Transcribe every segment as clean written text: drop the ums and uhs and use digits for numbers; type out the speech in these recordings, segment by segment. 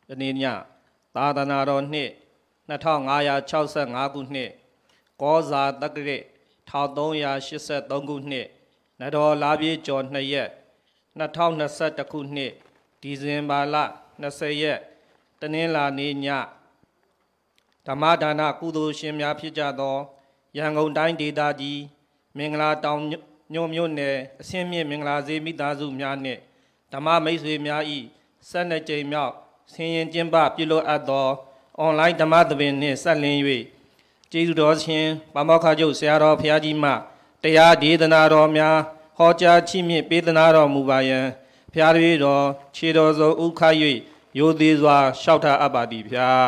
ယနေ့ညသာသနာတော်နှစ်2565ခုနှစ်ကောဇာတက္ကရာ1383ခုနှစ်နတော်လာပြည့်ကျော်2ရက်2021ခုနှစ်ဒီဇင်ဘာလ20ရက်တနင်္လာနေ့ညဓမ္မဒါနကုသိုလ်ရှင်များဖြစ်ကြသောရန်ကုန်တိုင်းဒေသကြီးမင်္ဂလာတောင်မြို့နယ်အစင်းမြင့်မင်္ဂလာဈေးမိသားစုများနှင့်ဓမ္မမိတ်ဆွေများ၏12ကြိမ်မြောက်ဆင်ရင်ကျင်းပပြုလုပ်အပ်သောအွန်လိုင်းဓမ္မသဘင်နှင့်ဆက်လင်း၍ကျေးဇူးတော်ရှင်ပါမောက္ခချုပ်ဆရာတော်ဘုရားကြီးမှတရားဒေသနာတော်များဟောကြားချီးမြှင့်ပေးသနာတော်မူပါယံဘုရားတပည့်တော်ခြေတော်စုံဥခ၍ရိုသေစွာလျှောက်ထားအပ်ပါသည်ဗျာ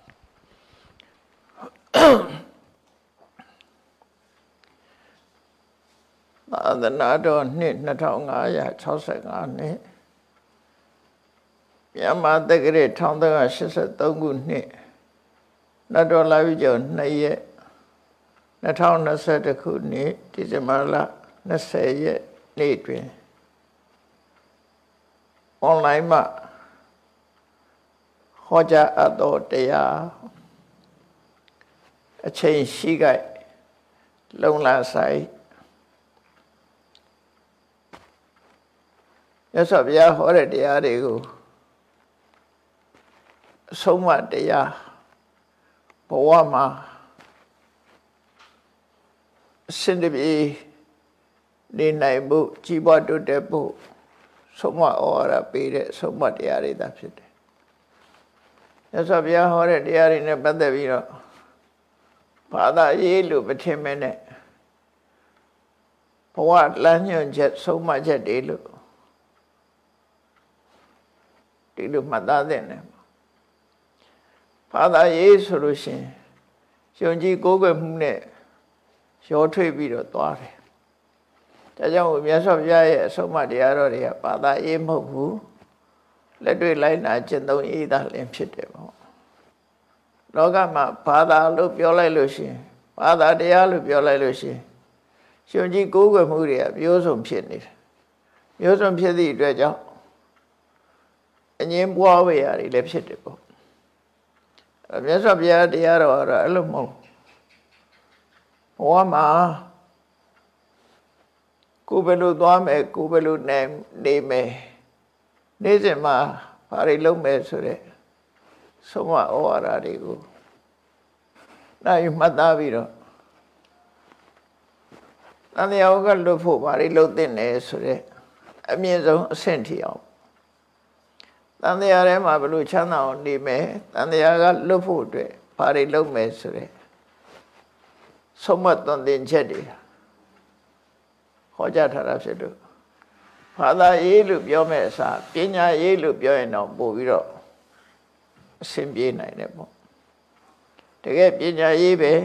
သာသနာတော်နှစ်2565နှစ်မြန်မာတက္ကရာ1383ခုနှစ်နတ်တော်လာပြီကျော်2ရက်2021ခုနှစ်ဒီဇင်ဘာလ20ရက်နေ့တွင်အွန်လိုင်းမှာဟောကြားအပ်သောတရားအချိန်ရှိခိုက်လုံလဆိုင်ရသော်ဘုရားဟောတဲ့တရားတွေကိုအဆုံးအမတရားဘဝမှာအစဉ်တပြေနေနိုင်ဖို့ကြီးပွားတိုးတက်ဖို့ဆုံးမဩဝါဒပေးတဲ့ဆုံးမတရားတွေသာဖြစ်တယ်။ရသော်ဘုရားဟောတဲ့တရားတွေနဲ့ပတ်သက်ပြီးတော့ဘာသာရေးလို့မထင်မဲနဲ့ဘဝလမ်းညွှန်ချက်ဆုံးမချက်တွေလို့ဒီလိုမှတ်သားတဲ့နဲ့ဘာသာရေးဆိုလို့ရှိရင်ယုံကြည်ကိုးကွယ်မှုနဲ့ရောထွေးပြီးတော့သွားတယ်။ဒါကြောင့်မြတ်စွာဘုရားရဲ့အဆုံးအမတရားတော်တွေကဘာသာရေးမဟုတ်ဘူးလက်တွေ့လိုက်နာကျင့်သုံးရေးသာလင်းဖြစ်တယ်ပေါ့။လောကမှာဘာသာလို့ပြောလိုက်လို့ရှိရင်ဘာသာတရားလို့ပြောလိုက်လို့ရှိရင်ယုံကြည်ကိုးကွယ်မှုတွေကမျိုးစုံဖြစ်နေတယ်။မျိုးစုံဖြစ်သည့်အတွက်ကြောင့်အငြင်းပွားဝေရာတွေလည်းဖြစ်တယ်ပေါ့မြတ်စွာဘုရားတရားတော်ကတော့အဲ့လိုမဟုတ်ဘဝမှာကိုယ်ဘယ်လိုသွားမယ်ကိုယ်ဘယ်လိုနေမယ်နေ့စဉ်မှာဘာတွေလုပ်မယ်ဆိုတဲ့ဆုံးမဩဝါဒတွေကိုနိုင်မှတ်သားပြီးတော့တန်တရားကလွတ်ဖို့ဘာတွေလုပ်သင့်လဲဆိုတဲ့အမြင့်ဆုံးအဆင့်ထိအောင်တန်တရားထဲမှာဘယ်လိုချမ်းသာအောင်နေမယ်တန်တရားကလွတ်ဖို့အတွက်ဘာတွေလုပ်မယ်ဆိုတဲ့ဆုံးမသွန်သင်ချက်တွေဟောကြားထားတာဖြစ်လို့ဘာသာရေးလို့ပြောမဲ့အစားပညာရေးလို့ပြောရင်တော့ပို့ပြီးတော့အဆင်ပြေနိုင်တယ်ပေါ့တကယ်ပညာရေးပဲ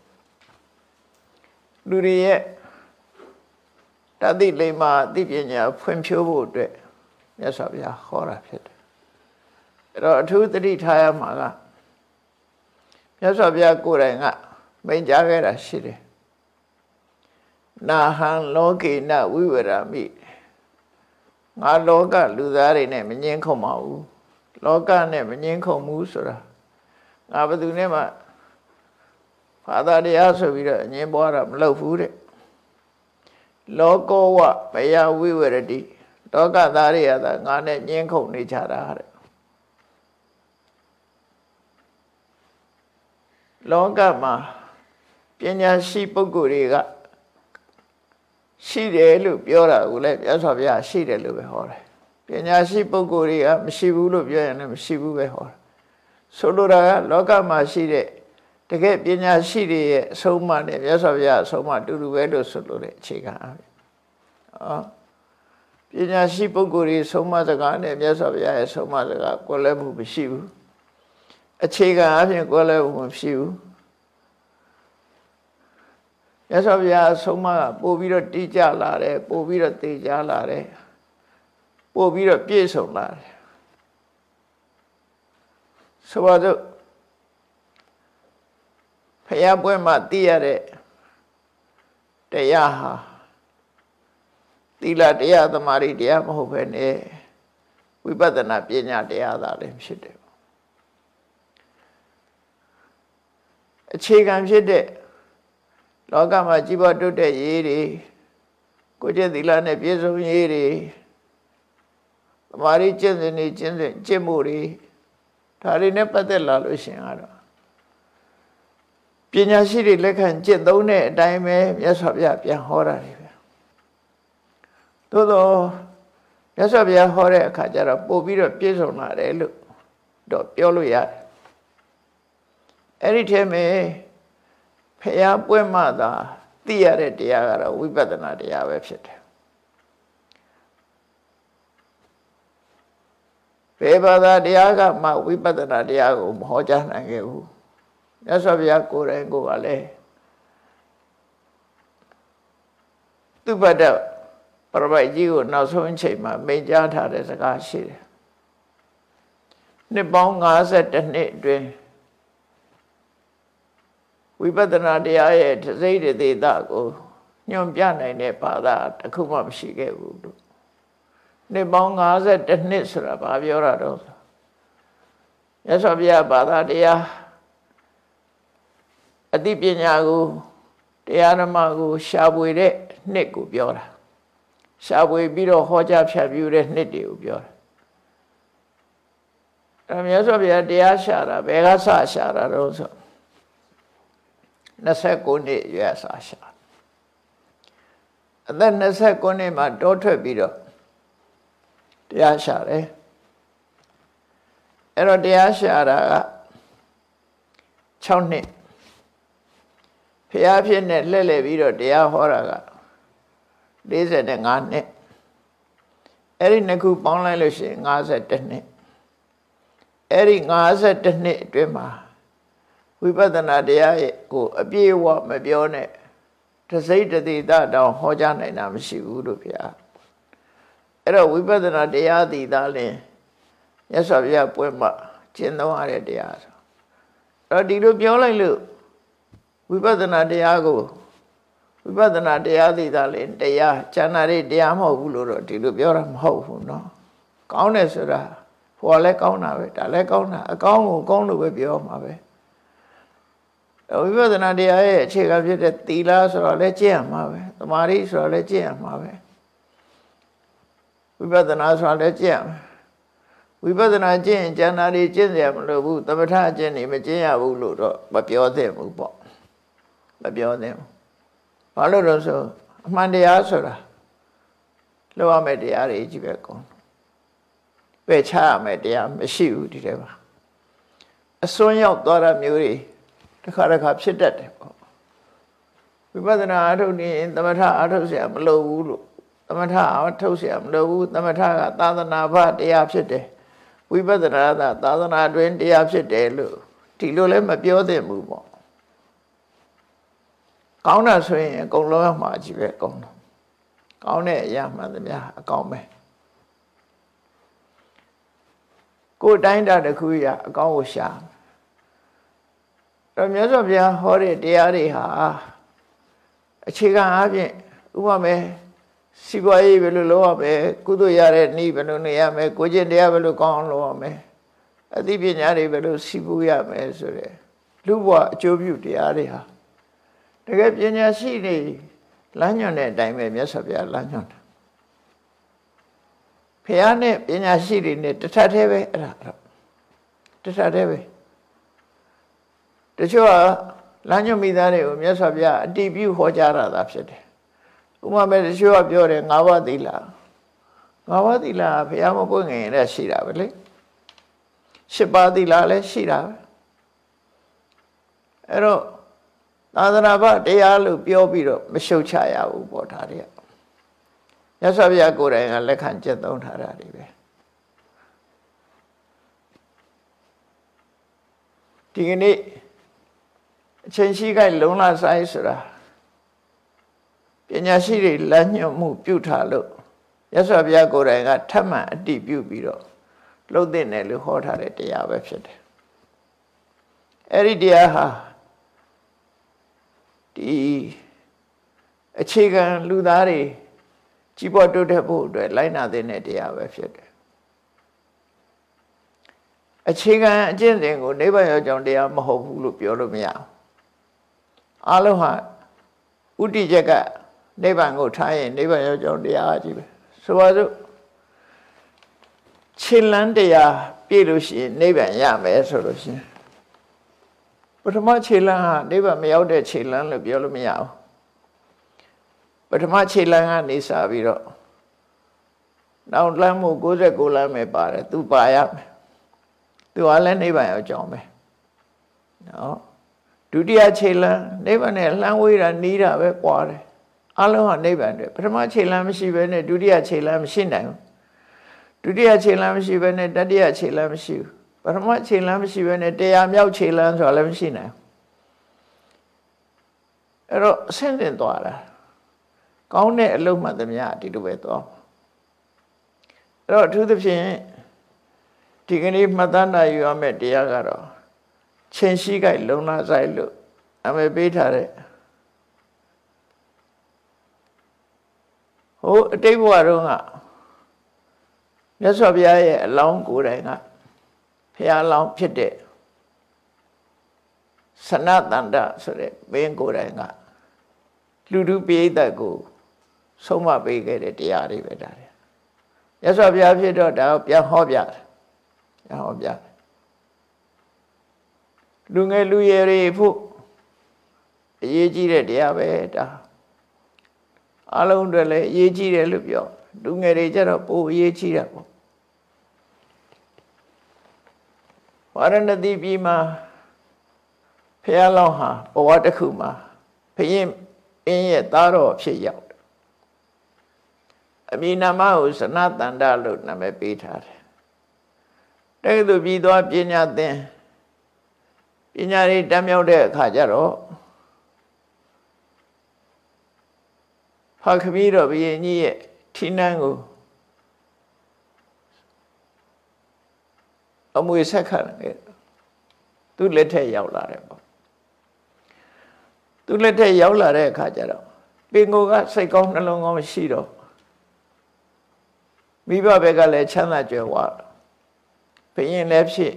လူတွေရဲ့တတိလိမ္မာအသိပညာဖွံ့ဖြိုးဖို့အတွက်မြတ်စွာဘုရားဟောတာဖြစ်တယ်အဲ့တော့အထူးသတိထားရမှာကမြတ်စွာဘုရားကိုယ်တိုင်ကမိန့်ကြားခဲ့တာရှိတယ်နာဟံလောကေနဝိဝရမိငါလောကလူသားတွေနဲ့မငင်းခုံပါဘူးလောကနဲ့မငင်းခုံဘူးဆိုတာငါဘယ်သူနဲ့မှဘာသာတရားဆိုပြီးတော့အငင်းပွားတာမလုပ်ဘူးတဲ့လောကောဝဘယဝိဝရတိလောကသားတွေကသာငါနဲ့ငင်းခုန်နေကြတာတဲ့လောကမှာပညာရှိပုဂ္ဂိုလ်တွေကရှိတယ်လို့ပြောတာကိုလည်းမြတ်စွာဘုရားရှိတယ်လို့ပဲဟောတယ်ပညာရှိပုဂ္ဂိုလ်တွေကမရှိဘူးလို့ပြောရင်လည်းမရှိဘူးပဲဟောတယ်ဆိုလိုတာကလောကမှာရှိတဲ့တကယ်ပညာရှိတွေရဲ့အဆုံးအမနဲ့မြတ်စွာဘုရားအဆုံးအမတူတူပဲလို့ဆိုလိုတဲ့အခြေခံအပြင်ပညာရှိပုဂ္ဂိုလ်တွေဆုံးမစကားနဲ့မြတ်စွာဘုရားရဲ့ဆုံးမစကားကိုလည်းမရှိဘူးအခြေခံအပြင်ကိုလည်းမရှိဘူးမြတ်စွာဘုရားဆုံးမကပို့ပြီးတော့တိကျလာတယ်ပို့ပြီးတော့သိကြလာတယ်ပို့ပြီးတော့ပြည့်စုံလာတယ်ဆိုပါစို့ဖယားပွဲမှာသိရတဲ့တရားဟာသီလတရားသမာဓိတရားမဟုတ်ပဲနဲ့ဝိပဿနာပညာတရားသာလည်းဖြစ်တယ်အခြေခံဖြစ်တဲ့လောကမှာကြီးပွားတိုးတက်ရေးတွေကိုကျင့်သီလနဲ့ပြည့်စုံရေးတွေသမာဓိကျင့်စဉ်တွေကျင့်မှုတွေဒါတွေနဲ့ပတ်သက်လာလို့ရှင်ကတော့ပညာရှိတွေလက်ခံကျင့်သုံးတဲ့အတိုင်းပဲမြတ်စွာဘုရားပြန်ဟောတာတွေပဲသို့သောမြတ်စွာဘုရားဟောတဲ့အခါကျတော့ပို့ပြီးတော့ပြည့်စုံလာတယ်လို့တော့ပြောလို့ရတယ်အဲ့ဒီထဲမှာဖရာပွဲမှသာသိရတဲ့တရားကတော့ဝိပဿနာတရားပဲဖြစ်တယ်ဘယ်ဘာသာတရားကမှဝိပဿနာတရားကိုမဟောကြားနိုင်ခဲ့ဘူးမြတ်စွာဘုရားကိုယ်တိုင်ကိုယ်ကလည်းသူပတ္တပရပိုက်ကြီးကိုနောက်ဆုံးအချိန်မှာမိန့်ကြားထားတဲ့စကားရှိတယ်နှစ်ပေါင်း52နှစ်အတွင်းဝိပဿနာတရားရဲ့တစိမ့်တေသကိုညွှန်ပြနိုင်တဲ့ဘာသာတစ်ခုမှမရှိခဲ့ဘူးလို့နှစ်ပေါင်း52နှစ်ဆိုတာဘာပြောတာတော့မြတ်စွာဘုရားဘာသာတရားအသိပညာကိုတရားဓမ္မကိုရှားပွေတဲ့နှစ်ကိုပြောတာရှားပွေပြီးတော့ဟောကြားဖြန့်ဖြူးတဲ့နှစ်တွေကိုပြောတာအဲမြတ်စွာဘုရားတရားရှာတာဘယ်ကစရှာတာတော့ဆို29နှစ်ရွယ်စာရှာအသက်29နှစ်မှာတောထွက်ပြီးတော့တရားရှာတယ်အဲ့တော့တရားရှာတာက6နှစ်ဖျားဖြစ်နဲ့လှည့်လည်ပြီးတော့တရားဟောတာက45နှစ်အဲ့ဒီနှစ်ခုပေါင်းလိုက်လို့ရှိရင်52နှစ်အဲ့ဒီ52နှစ်အတွင်းမှာဝိပဿနာတရားရဲ့ကိုအပြည့်အဝမပြောနဲ့တစိမ့်တတိတတောင်ဟောကြားနိုင်တာမရှိဘူးလို့ဗျာအဲ့တော့ဝိပဿနာတရားတည်သားလင်မြတ်စွာဘုရားပွဲမှာကျင့်သုံးရတဲ့တရားဆိုအဲ့တော့ဒီလိုပြောလိုက်လို့ဝိပဿနာတရားကိုဝိပဿနာတရားတည်သားလင်တရားဉာဏ်ရည်တရားမဟုတ်ဘူးလို့တော့ဒီလိုပြောတာမဟုတ်ဘူးเนาะကောင်းတယ်ဆိုတာဟိုကလည်းကောင်းတာပဲဒါလည်းကောင်းတာအကောင်းကိုကောင်းလို့ပဲပြောမှာပဲဝိပဿနာတရားရဲ့အခြေခံဖြစ်တဲ့သီလဆိုတော့လည်းကျင့်ရမှာပဲသမာဓိဆိုတော့လည်းကျင့်ရမှာပဲဝိပဿနာဆိုတော့လည်းကျင့်ရမှာဝိပဿနာကျင့်ရင်ဉာဏ်ရည်ကျင့်ရမလို့ဘူးသမထအကျင့်နေမကျင့်ရဘူးလို့တော့မပြောသင့်ဘူးပေါ့မပြောသင့်ဘူးဘာလို့လဲဆိုအမှန်တရားဆိုတာလောက်ရမယ့်တရားတွေကြီးပဲကောင်းပဲချရမယ့်တရားမရှိဘူးဒီထဲမှာအစွန်းရောက်သွားတာမျိုးတွေတစ်ခါဖြစ်တတ်တယ်ပေါ့ဝိပဿနာအထုတ်နေသမထအထုတ်เสียမလိုဘူးလို့သမထအထုတ်เสียမလိုဘူးသမထကသာသနာ့ဘတရားဖြစ်တယ်ဝိပဿနာကသာသနာတွင်တရားဖြစ်တယ်လို့ဒီလိုလည်းမပြောသင့်ဘူးပေါ့ကောင်းတာဆိုရင်အကုန်လုံးမှာကြီးပဲကောင်းတယ်ကောင်းတဲ့အရာမှန်သမျှအကောင်းပဲကိုယ်တိုင်းတာတစ်ခုရအကောင်းကိုရှာတော့မြတ်စွာဘုရားဟောတဲ့တရားတွေဟာအခြေခံအားဖြင့်ဥပမာစီးပွားရေးဘယ်လိုလုပ်ရမလဲကုသိုလ်ရတဲ့နည်းဘယ်လိုနေရမလဲကိုကျင့်တရားဘယ်လိုကောင်းအောင်လုပ်ရမလဲအသိပညာတွေဘယ်လိုစီးပူးရမလဲဆိုတဲ့လူ့ဘဝအကျိုးပြုတရားတွေဟာတကယ်ပညာရှိတွေလမ်းညွှန်တဲ့အတိုင်းပဲမြတ်စွာဘုရားလမ်းညွှန်တာဖះနဲ့ပညာရှိတွေနဲ့တထပ်သေးပဲအဲ့ဒါတထပ်သေးပဲတချို့ကလမ်းညွှန်မိသားတွေကိုမြတ်စွာဘုရားအတည်ပြုဟောကြားတာဖြစ်တယ်ဥပမာတချို့ကပြောတယ်၅ပါးသီလ၅ပါးသီလဘုရားမပွင့်ငင်လည်းရှိတာပဲလေ၈ပါးသီလလည်းရှိတာပဲအဲ့တော့သာသနာ့ဘတရားလို့ပြောပြီးတော့မရှုတ်ချရဘူးပေါ့ဒါတွေကမြတ်စွာဘုရားကိုယ်တိုင်ကလက်ခံကျင့်သုံးထားတာတွေပဲဒီကနေ့အချိန်ရှိခိုက်လုံလဆိုင်ဆိုတာပညာရှိတွေလမ်းညွှန်မှုပြုထားလို့မြတ်စွာဘုရားကိုယ်တိုင်ကထပ်မံအတည်ပြုပြီးတော့လှုပ်တဲ့နယ်လို့ဟောထားတဲ့တရားပဲဖြစ်တယ်အဲ့ဒီတရားဟာဒီအခြေခံလူသားတွေကြီးပွားတိုးတက်ဖို့အတွက်လိုက်နာတဲ့တရားပဲဖြစ်တယ်အခြေခံအကျင့်စဉ်ကိုနိဗ္ဗာန်ရောက်ကြောင်းတရားမဟုတ်ဘူးလို့ပြောလို့မရဘူးအားလုံးဟာဥတ္တိချက်ကနိဗ္ဗာန်ကိုထားရင်နိဗ္ဗာန်ရောက်ကြောင်းတရားကြီးပဲဆိုပါစို့ခြေလန်းတရားပြည့်လို့ရှိရင်နိဗ္ဗာန်ရမယ်ဆိုလို့ရှိရင်ပထမခြေလန်းဟာနိဗ္ဗာန်မရောက်တဲ့ခြေလန်းလို့ပြောလို့မရဘူးပထမခြေလန်းကနေစပြီးတော့နောက်လမ်းမှု69လမ်းပဲပါတယ်သူပါရမယ်သူကလည်းနိဗ္ဗာန်ရောက်ကြောင်းပဲနော်ဒုတိယခြေလန်းနိဗ္ဗာန်နဲ့လှမ်းဝေးတာနီးတာပဲပွားတယ်အလုံးဟာနိဗ္ဗာန်တွေပထမခြေလန်းမရှိဘဲနဲ့ဒုတိယခြေလန်းမရှိနိုင်ဘူးဒုတိယခြေလန်းမရှိဘဲနဲ့တတိယခြေလန်းမရှိဘူးပထမခြေလန်းမရှိဘဲနဲ့တရားမြောက်ခြေလန်းဆိုတာလည်းမရှိနိုင်ဘူးအဲ့တော့အဆင့်ဆင့်သွားတာကောင်းတဲ့အလုပ်မှသမျှဒီလိုပဲသွားအဲ့တော့အထူးသဖြင့်ဒီကနေ့မှတ်သားနိုင်ရမယ့်တရားကတော့ချင်းရှိကြိုက်လုံလာဆိုင်လို့အမေပေးထားတဲ့ဟိုအတိတ်ဘဝတုန်းကမြတ်စွာဘုရားရဲ့အလောင်းကိုယ်တိုင်ကဘုရားအလောင်းဖြစ်တဲ့စနတန္တဆိုတဲ့ဘင်းကိုယ်တိုင်ကလူလူပိဋကတ်ကိုဆုံးမပေးခဲ့တဲ့တရားတွေပဲဒါတွေမြတ်စွာဘုရားဖြစ်တော့ဒါပြန်ဟောပြတယ်ပြန်ဟောပြတယ်လူငယ်လူရွယ်တွေဖို့အရေးကြီးတဲ့တရားပဲဒါအလုံးတွေလည်းအရေးကြီးတယ်လို့ပြောလူငယ်တွေကျတော့ပိုအရေးကြီးတာပေါ့ဝရဏသီပြည်မှာဖះလောင်းဟာဘဝတစ်ခုမှာဘုရင်အင်းရဲ့သားတော်ဖြစ်ရောက်တယ်အမည်နာမကိုစနတန္တလို့နာမည်ပေးထားတယ်တက္ကသိုလ်ပြည်သွားပညာသင်ပညာရေးတမ်းမြောက်တဲ့အခါကျတော့ဖခင်ကြီးတော်ဘုရင်ကြီးရဲ့ထီးနှန်းကိုအမွေဆက်ခံတယ်သူလက်ထက်ရောက်လာတယ်ပေါ့သူလက်ထက်ရောက်လာတဲ့အခါကျတော့ပင်ကိုကစိတ်ကောင်းနှလုံးကောင်းရှိတော့မိဘဘက်ကလည်းချမ်းသာကြွယ်ဝဘုရင်လည်းဖြစ်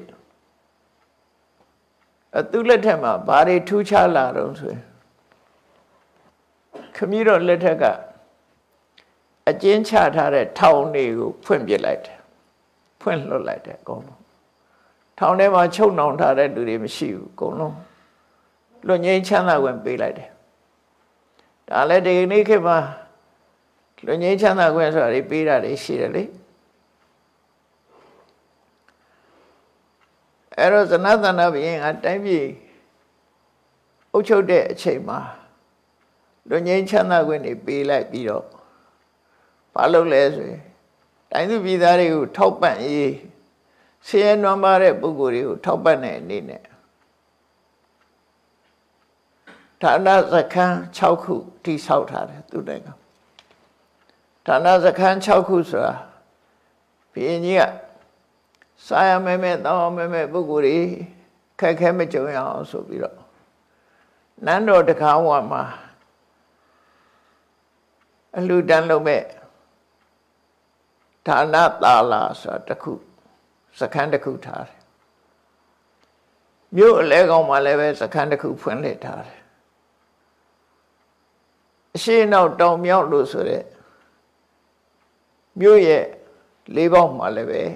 သူလက်ထက်မှာဘာတွေထူးခြားလာတော့ဆိုရင်ခမည်းတော်လက်ထက်ကအကျဉ်းချထားတဲ့ထောင်တွေကိုဖွင့်ပြလိုက်တယ်ဖွင့်လွှတ်လိုက်တယ်အကုန်လုံးထောင်ထဲမှာချုပ်နှောင်ထားတဲ့လူတွေမရှိဘူးအကုန်လုံးလွတ်ငြိမ်းချမ်းသာခွင့်ပေးလိုက်တယ်ဒါလည်းဒီနေ့ခေတ်မှာလွတ်ငြိမ်းချမ်းသာခွင့်ဆိုတာတွေပေးတာတွေရှိတယ်လေအဲ့တော့ဇနသနာဘုရင်ကတိုင်းပြည်အုပ်ချုပ်တဲ့အချိန်မှာလွတ်ငြိမ်းချမ်းသာခွင့်တွေပေးလိုက်ပြီးတော့ဘာလုပ်လဲဆိုရင်တိုင်းသူပြည်သားတွေကိုထောက်ပံ့ရေးဆင်းရဲနွမ်းပါးတဲ့ပုဂ္ဂိုလ်တွေကိုထောက်ပံ့တဲ့အနေနဲ့ဌာနစခန်း6ခုတိဆောက်ထားတယ်သူတိုင်ကဌာနစခန်း6ခုဆိုတာဘုရင်ကြီးကစာရမဲတောင်းမဲပုဂ္ဂိုလ်တွေခက်ခဲမကြုံရအောင်ဆိုပြီးတော့နန်းတော်တကားဝမှာအလှူဒန်းလုပ်မဲ့ဌာနသာလာဆိုတာတစ်ခုစခန်းတစ်ခုထားတယ်မြို့အလဲကောင်မှာလည်းပဲစခန်းတစ်ခုဖွင့်လှစ်ထားတယ်အရှိနောက်တောင်မြောက်လို့ဆိုတဲ့မြို့ရဲ့လေးပေါက်မှာလည်းပဲ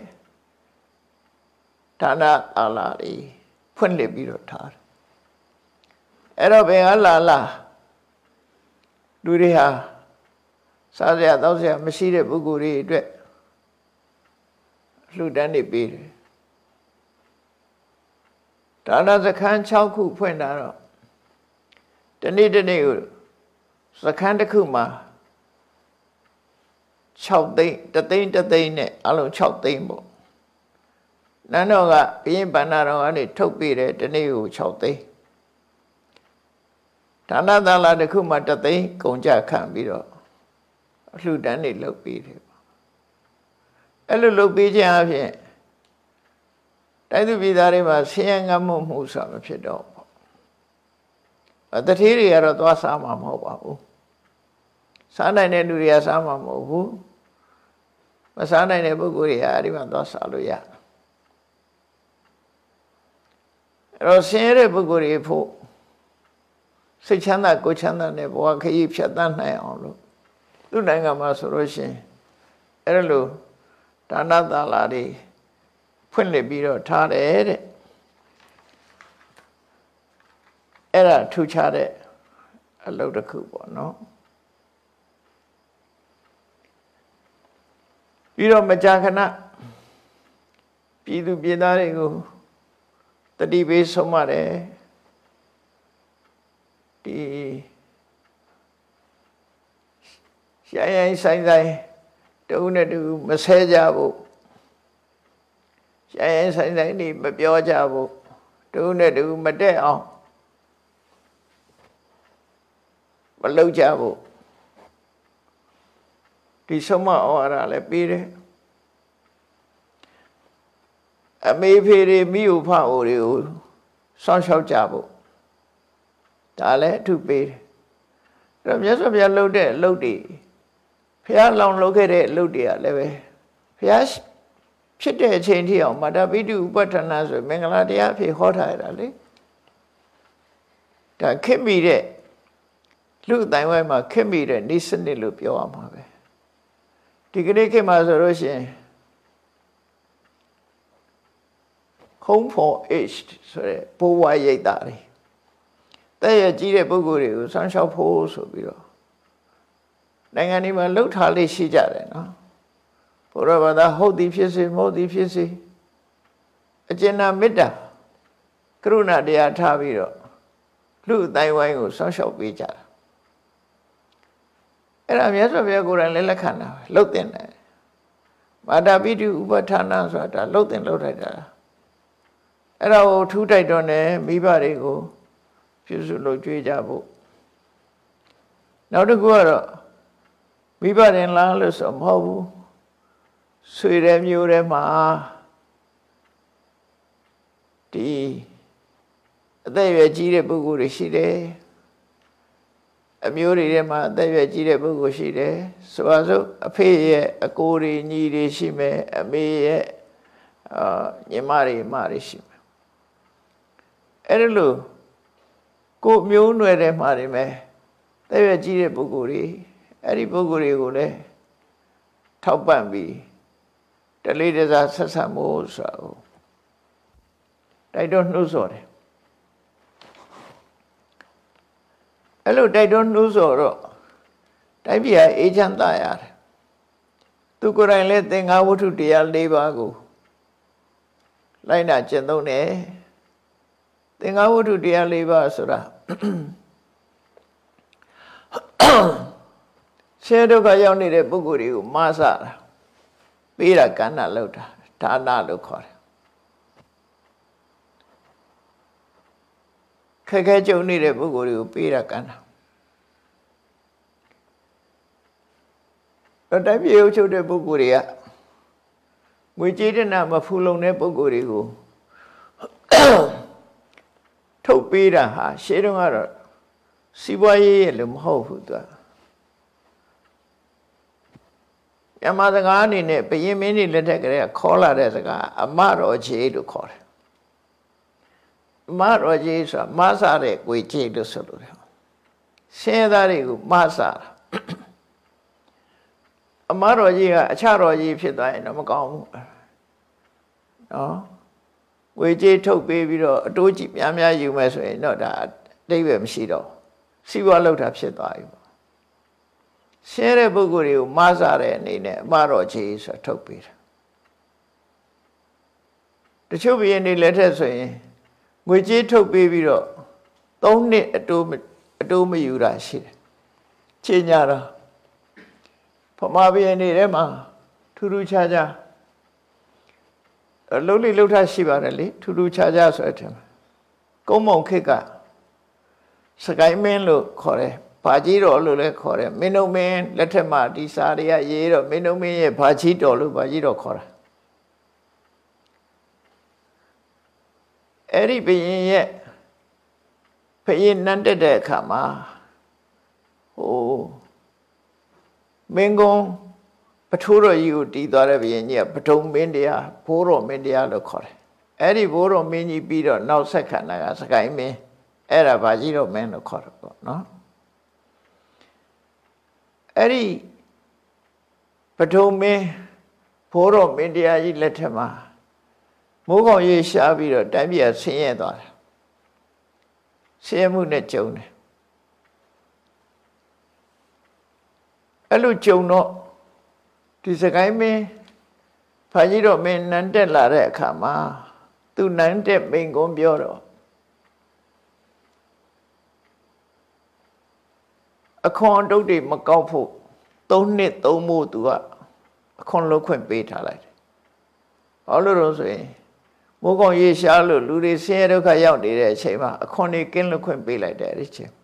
ဌာနသာလာတွေဖွင့်လှစ်ပြီးတော့ထားတယ်အဲ့တော့ဘယ်ကလာလူတွေဟာစားစရာတောက်စရာမရှိတဲ့ပုဂ္ဂိုလ်တွေအတွက်လှူဒန်းနေပေးတယ်ဒါနစခန်း6ခုဖွင့်တာတော့တနေ့ကိုစခန်းတစ်ခုမှာ6သိန်းတသိန်းနဲ့အလုံး6သိန်းပေါ့နန်းတော်ကဘုရင်ဗန္နာတော်ကနေထုတ်ပေးတယ်တနေ့ကို6သိန်းဒါနသလာတစ်ခုမှာ1သိန်းကုန်ကြခံပြီးတော့အလှူဒန်းတွေလုပ်ပေးတယ်အဲ့လိုလုပ်ပေးခြင်းအပြင်တိုင်းသူပြည်သားတွေမှာဆင်းရဲငတ်မှုဆိုတာမဖြစ်တော့ဘူးတတိတွေကတော့သွားစားမှာမဟုတ်ပါဘူးစားနိုင်တဲ့လူတွေကစားမှာမဟုတ်ဘူးမစားနိုင်တဲ့ပုဂ္ဂိုလ်တွေကအဲ့ဒီမှာသွားစားလို့ရအဲ့တော့ဆင်းရဲတဲ့ပုဂ္ဂိုလ်တွေဖို့စိတ်ချမ်းသာကိုယ်ချမ်းသာနဲ့ဘဝခရီးဖြတ်သန်းနိုင်အောင်လို့သူ့နိုင်ငံမှာဆိုလို့ရှိရင်အဲ့လိုဒါနသလာတွေဖွင့်လှစ်ပြီးတော့ထားတယ်တဲ့အဲ့ဒါထူခြားတဲ့အလုပ်တစ်ခုပေါ့နော်ပြီးတော့မကြာခဏပြည်သူပြည်သားတွေကိုတတိပေးဆုံးမတယ်ဒီရိုင်းဆိုင်တူနဲ့တူမဆဲကြဘူးရိုင်းဆိုင်နေမပြောကြဘူးတူနဲ့တူမတက်အောင်မလုပ်ကြဘူးဒီဆုံးမဩဝါဒလည်းပေးတယ်အမေဖေတွေမိဥဖအိုတွေကိုစောင့်ရှောက်ကြဖို့ဒါလည်းအထုပေးတယ်အဲ့တော့မြတ်စွာဘုရားလှုပ်တဲ့အလုပ်တွေဘုရားလောင်လုပ်ခဲ့တဲ့အလုပ်တွေကလည်းပဲဘုရားဖြစ်တဲ့အချိန်ထိအောင်မာတာပိတုဥပဋ္ဌာဏဆိုမင်္ဂလာတရားအဖြစ်ဟောထားရတာလေဒါခင်မိတဲ့လူအတိုင်းဝိုင်းမှာခင်မိတဲ့နေစနစ်လို့ပြောရမှာပဲဒီကနေ့ခေတ်မှာဆိုလို့ရှိရင် home for aged ဆိုတဲ့ဘိုးဘွားရိပ်တာတွေတဲ့ရကြီးတဲ့ပုဂ္ဂိုလ်တွေကိုစောင့်ရှောက်ဖို့ဆိုပြီးတော့နိုင်ငံတွေမှာလှုပ်ထားလေးရှိကြတယ်နော်ဘုရားဘာသာဟုတ်သည်ဖြစ်စေမဟုတ်သည်ဖြစ်စေအကျဉ်းနာမေတ္တာကရုဏာတရားထားပြီးတော့လူအတိုင်းဝိုင်းကိုစောင့်ရှောက်ပေးကြတာအဲ့ဒါမြတ်စွာဘုရားကိုယ်တိုင်လည်းလက်ခံတာလှုပ်တင်တယ်မာတာပိတုဥပဋ္ဌာဏဆိုတာလှုပ်တင်လှုပ်ထိုက်တာအဲ့ဒါကိုထူးတိုက်တော့ねမိဘတွေကိုပြုစုလုပ်ကြွေးကြဖို့နောက်တစ်ခုကတော့မိဘရင်လားလို့ဆိုမဟုတ်ဘူးဆွေတဲ့မျိုးတွေမှာဒီအသက်အရွယ်ကြီးတဲ့ပုဂ္ဂိုလ်တွေရှိတယ်အမျိုးတွေထဲမှာအသက်အရွယ်ကြီးတဲ့ပုဂ္ဂိုလ်ရှိတယ်ဆိုပါစို့အဖေရဲ့အကိုတွေညီတွေရှိမယ်အမေရဲ့ညီမတွေအမတွေရှိမယ်အဲ့ဒါလို့ကိုမျိုးနွယ်ထဲမှာနေမယ်သက်ရွယ်ကြီးတဲ့ပုဂ္ဂိုလ်တွေအဲ့ဒီပုဂ္ဂိုလ်တွေကိုလည်းထောက်ပံ့ပြီးတလေးတစားဆက်ဆံမှုဆိုတော့တိုက်တွန်းနှိုးဆော်တယ်အဲ့လိုတိုက်တွန်းနှိုးဆော်တော့တိုက်ပြည်ဟာအေးချမ်းသာရတယ်သူကိုယ်တိုင်လည်းသင်္ဃဝတ္ထုတရား၄ပါးကိုလိုက်နာကျင့်သုံးတယ်သင်္ဃဝတ္ထုတရား၄ပါးဆိုတာဆင်းရဲဒုက္ခရောက်နေတဲ့ပုဂ္ဂိုလ်တွေကိုမဆတာပေးတာကဏ္ဍလောက်တာဒါနလို့ခေါ်တယ်ခက်ခဲကြုံနေတဲ့ပုဂ္ဂိုလ်တွေကိုပေးတာကဏ္ဍတော့တိုင်းပြည်အုပ်ချုပ်တဲ့ပုဂ္ဂိုလ်တွေကငွေကြေးတနာမဖူလုံတဲ့ပုဂ္ဂိုလ်တွေကိုထုတ်ပေးတာဟာရှေးတုန်းကတော့စီးပွားရေးရဲ့လို့မဟုတ်ဘူးသူကမြန်မာစကားအနေနဲ့ဘုရင်မင်းတွေလက်ထက်ကလေးခေါ်လာတဲ့စကားအမတော်ကြီးလို့ခေါ်တယ်အမတော်ကြီးဆိုတာမဆတဲ့ကိုကြီးလို့ဆိုလို့တယ်ဆင်းရဲသားတွေကိုမဆတာအမတော်ကြီးကအချတော်ကြီးဖြစ်သွားရင်တော့မကောင်းဘူးနော်ငွေကြေးထုတ်ပေးပြီးတော့အတိုးကြီးများများယူမယ်ဆိုရင်တော့ဒါအတိတ်ပဲမရှိတော့စီးပွားလောက်တာဖြစ်သွားပြီပေါ့ရှင်းတဲ့ပုဂ္ဂိုလ်တွေကိုမဆတဲ့အနေနဲ့အမတော်ကြီးဆိုထုတ်ပေးတာတချို့ဘုရင်တွေလက်ထက်ဆိုရင်ငွေကြေးထုတ်ပေးပြီးတော့3နှစ်အတိုးမယူတာရှိတယ်ချိန်ညာတော့ဖမာဘုရင်တွေထဲမှာထူးထူးခြားခြားလုံးလိလှုပ်ထားရှိပါတယ်လေထူးထူးခြားခြားဆိုတဲ့ကုန်းမောင်ခေတ်ကစကိုင်းမင်းလို့ခေါ်တယ်ဘာကြီးတော်လို့လည်းခေါ်တယ်မင်းတို့မင်းလက်ထက်မှာဒီစာတွေကရေးတော့မင်းတို့မင်းရဲ့ဘာကြီးတော်လို့ဘာကြီးတော်ခေါ်တာအဲ့ဒီဘုရင်ရဲ့ဘုရင်နန်းတက်တဲ့အခါမှာမင်းကုန်းပထိုးတော်ကြီးကိုတီးသွားတဲ့ဘုရင်ကြီးကပထုံမင်းတရားဘိုးတော်မင်းတရားလို့ခေါ်တယ်အဲ့ဒီဘိုးတော်မင်းကြီးပြီးတော့နောက်ဆက်ခံတာကစကိုင်းမင်းအဲ့ဒါဗာကြီးတော့မင်းလို့ခေါ်တယ်ပေါ့နော်အဲ့ဒီပထမင်းဘိုးတော်မင်းတရားကြီးလက်ထက်မှာမိုးကောင်ရေရှားပြီးတော့တိုင်းပြည်ဆင်းရဲသွားတယ်ဆင်းရဲမှုနဲ့ကြုံတယ်အဲ့လိုကြုံတော့ဒီစကိုင်းမင်းဖာကြီးတော်မင်းနန်းတက်လာတဲ့အခါမှာသူနန်းတက်မိန်ကုန်းပြောတော့အခွန်တုတ်တွေမကောက်ဖို့3 နှစ်3မို့သူကအခွန်လုံးခွင့်ပေးထားလိုက်တယ်။ဘာလို့လို့ဆိုရင်မိုးကောင်ရေရှားလို့လူတွေဆင်းရဲဒုက္ခရောက်နေတဲ့အချိန်မှာအခွန်တွေကင်းလွတ်ခွင့်ပေးလိုက်တယ်အဲ့ဒီချိန်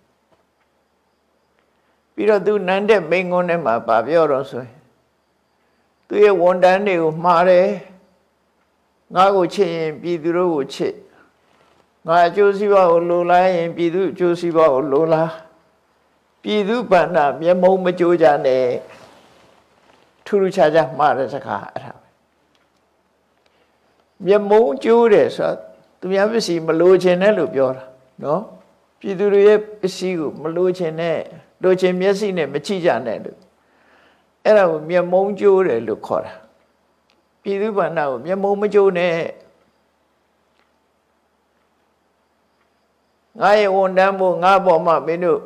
ပြီးတော့သူနန်းတဲ့မိန်ကုန်းထဲမှာဗာပြောတော့ဆိုရင်သူရဲ့ဝန်တန်းတွေကိုမှားတယ်ငါ့ကိုချစ်ရင်ပြည်သူတို့ကိုချစ်ငါအကျိုးစီးပွားကိုလိုလားရင်ပြည်သူအကျိုးစီးပွားကိုလိုလားပြည်သူဗန္နာမျက်မုံမကြိုးကြနဲ့ထူးထူးခြားခြားမှားတဲ့စကားအဲ့ဒါပဲမျက်မုံကြိုးတယ်ဆိုတော့သူများပစ္စည်းမလိုချင်နဲ့လို့ပြောတာနော်ပြည်သူတွေရဲ့ပစ္စည်းကိုမလိုချင်နဲ့လိုချင်မျက်စိနဲ့မကြည့်ကြနဲ့လို့အဲ့ဒါကိုမျက်မုံကြိုးတယ်လို့ခေါ်တာပြည်သူဗန္နာကိုမျက်မုံမကြိုးနဲ့ငါရဲ့ဝန်တန်းဖို့ငါပေါ်မှာမင်းတို့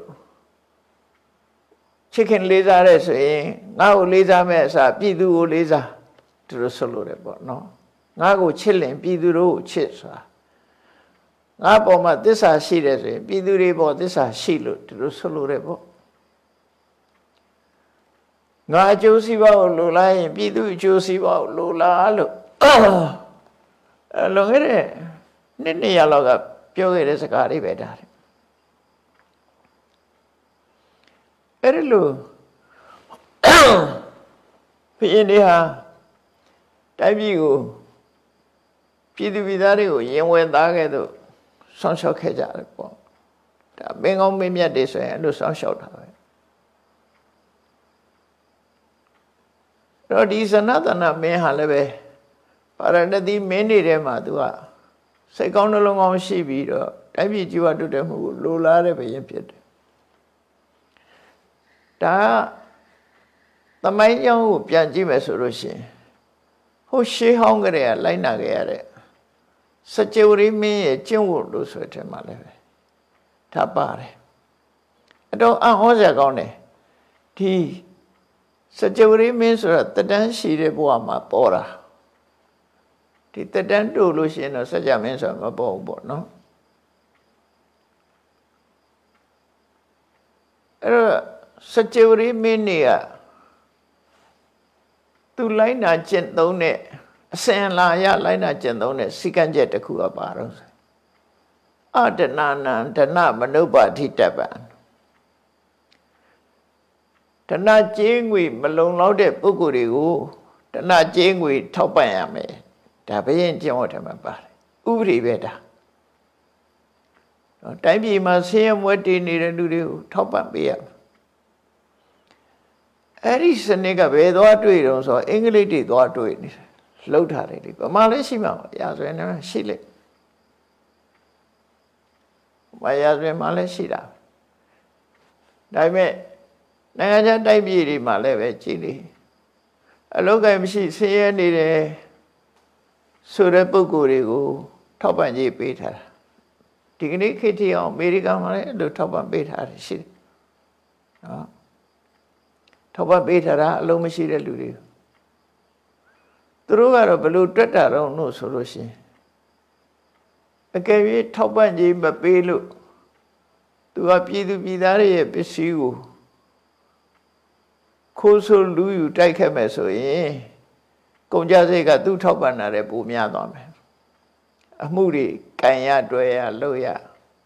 ချစ်ခင်လေးစားတဲ့ဆိုရင်ငါ့ကိုလေးစားမဲ့အစားပြည်သူကိုလေးစားသူတို့ဆိုလို့တယ်ပေါ့နော်ငါ့ကိုချစ်လင်ပြည်သူတို့ကိုချစ်ဆိုတာငါပေါ်မှာသစ္စာရှိတယ်ဆိုရင်ပြည်သူတွေပေါ်သစ္စာရှိလို့သူတို့ဆိုလို့တယ်ပေါ့ငါအကျိုးစီးပွားကိုလိုလားရင်ပြည်သူအကျိုးစီးပွားကိုလိုလားလို့လွန်ခဲ့တဲ့နှစ်ရက်လောက်ကပြောခဲ့တဲ့စကားလေးပဲဒါတယ်အဲ့ဒီလိုဘုရင်တွေဟာတိုင်းပြည်ကိုပြည်သူပြည်သားတွေကိုရင်ဝင်သားခဲ့သို့ဆောင်းလျှောက်ခဲ့ကြတယ်ပေါ့ဒါမင်းကောင်းမင်းမြတ်တွေဆိုရင်အဲ့လိုဆောင်းလျှောက်တာပဲတော့ဒီစနတနာမင်းဟာလည်းပဲပါရဏသီမင်းတွေထဲမှာသူကစိတ်ကောင်းနှလုံးကောင်းရှိပြီးတော့တိုင်းပြည်ကြီးဝတ်တဲ့မှုကိုလိုလားတဲ့ဘုရင်ဖြစ်တယ်ဒါသမိုင်းကြောင်းကိုပြန်ကြည့်မယ်ဆိုလို့ရှိရင်ဟိုရှေးဟောင်းကလေးကလိုက်နာခဲ့ရတဲ့စကြဝဠာမင်းရဲ့ကျင့်ဝတ်လို့ဆိုတဲ့မှာလည်းပဲဒါပါတယ်အတော့အံ့ဩစရာကောင်းတယ်ဒီစကြဝဠာမင်းဆိုတာတတန်းရှိတဲ့ဘဝမှာပေါ်တာဒီတတန်းတို့လို့ရှိရင်တော့စကြမင်းဆိုတာမပေါ်ဘူးပေါ့နော်အဲ့တော့စကြဝဠာမင်းတွေကသူလိုက်နာကျင့်သုံးတဲ့အစဉ်လာရလိုက်နာကျင့်သုံးတဲ့စိကံချက်တစ်ခုကပါတော့အတဏနံဒနမနုပတိတပံဒနကျေးငွေမလုံလောက်တဲ့ပုဂ္ဂိုလ်တွေကိုဒနကျေးငွေထောက်ပံ့ရမယ်ဒါဘုရင်ကျင့်ဝတ်တယ်မှာပါတယ်ဥပဒေပဲဒါတိုင်းပြည်မှာဆင်းရဲမွဲတေနေတဲ့လူတွေကိုထောက်ပံ့ပေးရမယ်အဲ့ဒီစနစ်ကဘယ်သွားတွေ့တော့ဆိုအင်္ဂလိပ်တွေသွားတွေ့နေတယ်လှုပ်ထားတယ်ဒီဗမာလည်းရှိမှာပါရာဇဝင်နဲ့ရှိလေဘာရာဇဝင်မှာလည်းရှိတာဒါပေမဲ့နိုင်ငံခြားတိုက်ပြည်တွေမှာလည်းပဲကြည်လေအလောက်ကမရှိဆင်းရဲနေတယ်ဆိုတဲ့ပုဂ္ဂိုလ်တွေကိုထောက်ပံ့ကြေးပေးထားတာဒီကနေ့ခေတ်ထိအောင်အမေရိကန်မှာလည်းအဲ့လိုထောက်ပံ့ပေးထားတယ်ရှိတယ်နော်ထောက်ပံ့ပေးထားတာအလုံးမရှိတဲ့လူတွေသူတို့ကတော့ဘလို့တွက်တာတော့လို့ဆိုလို့ရှိရင်အကယ်၍ထောက်ပံ့ခြင်းမပေးလို့သူကပြည်သူပြည်သားတွေရဲ့ပစ္စည်းကိုခိုးဆိုးလူယူတိုက်ခဲ့မယ်ဆိုရင်ကုန်ကြစိတ်ကသူ့ထောက်ပံ့တာတဲ့ပိုများသွားမယ်အမှုတွေကံရတွဲရလို့ရ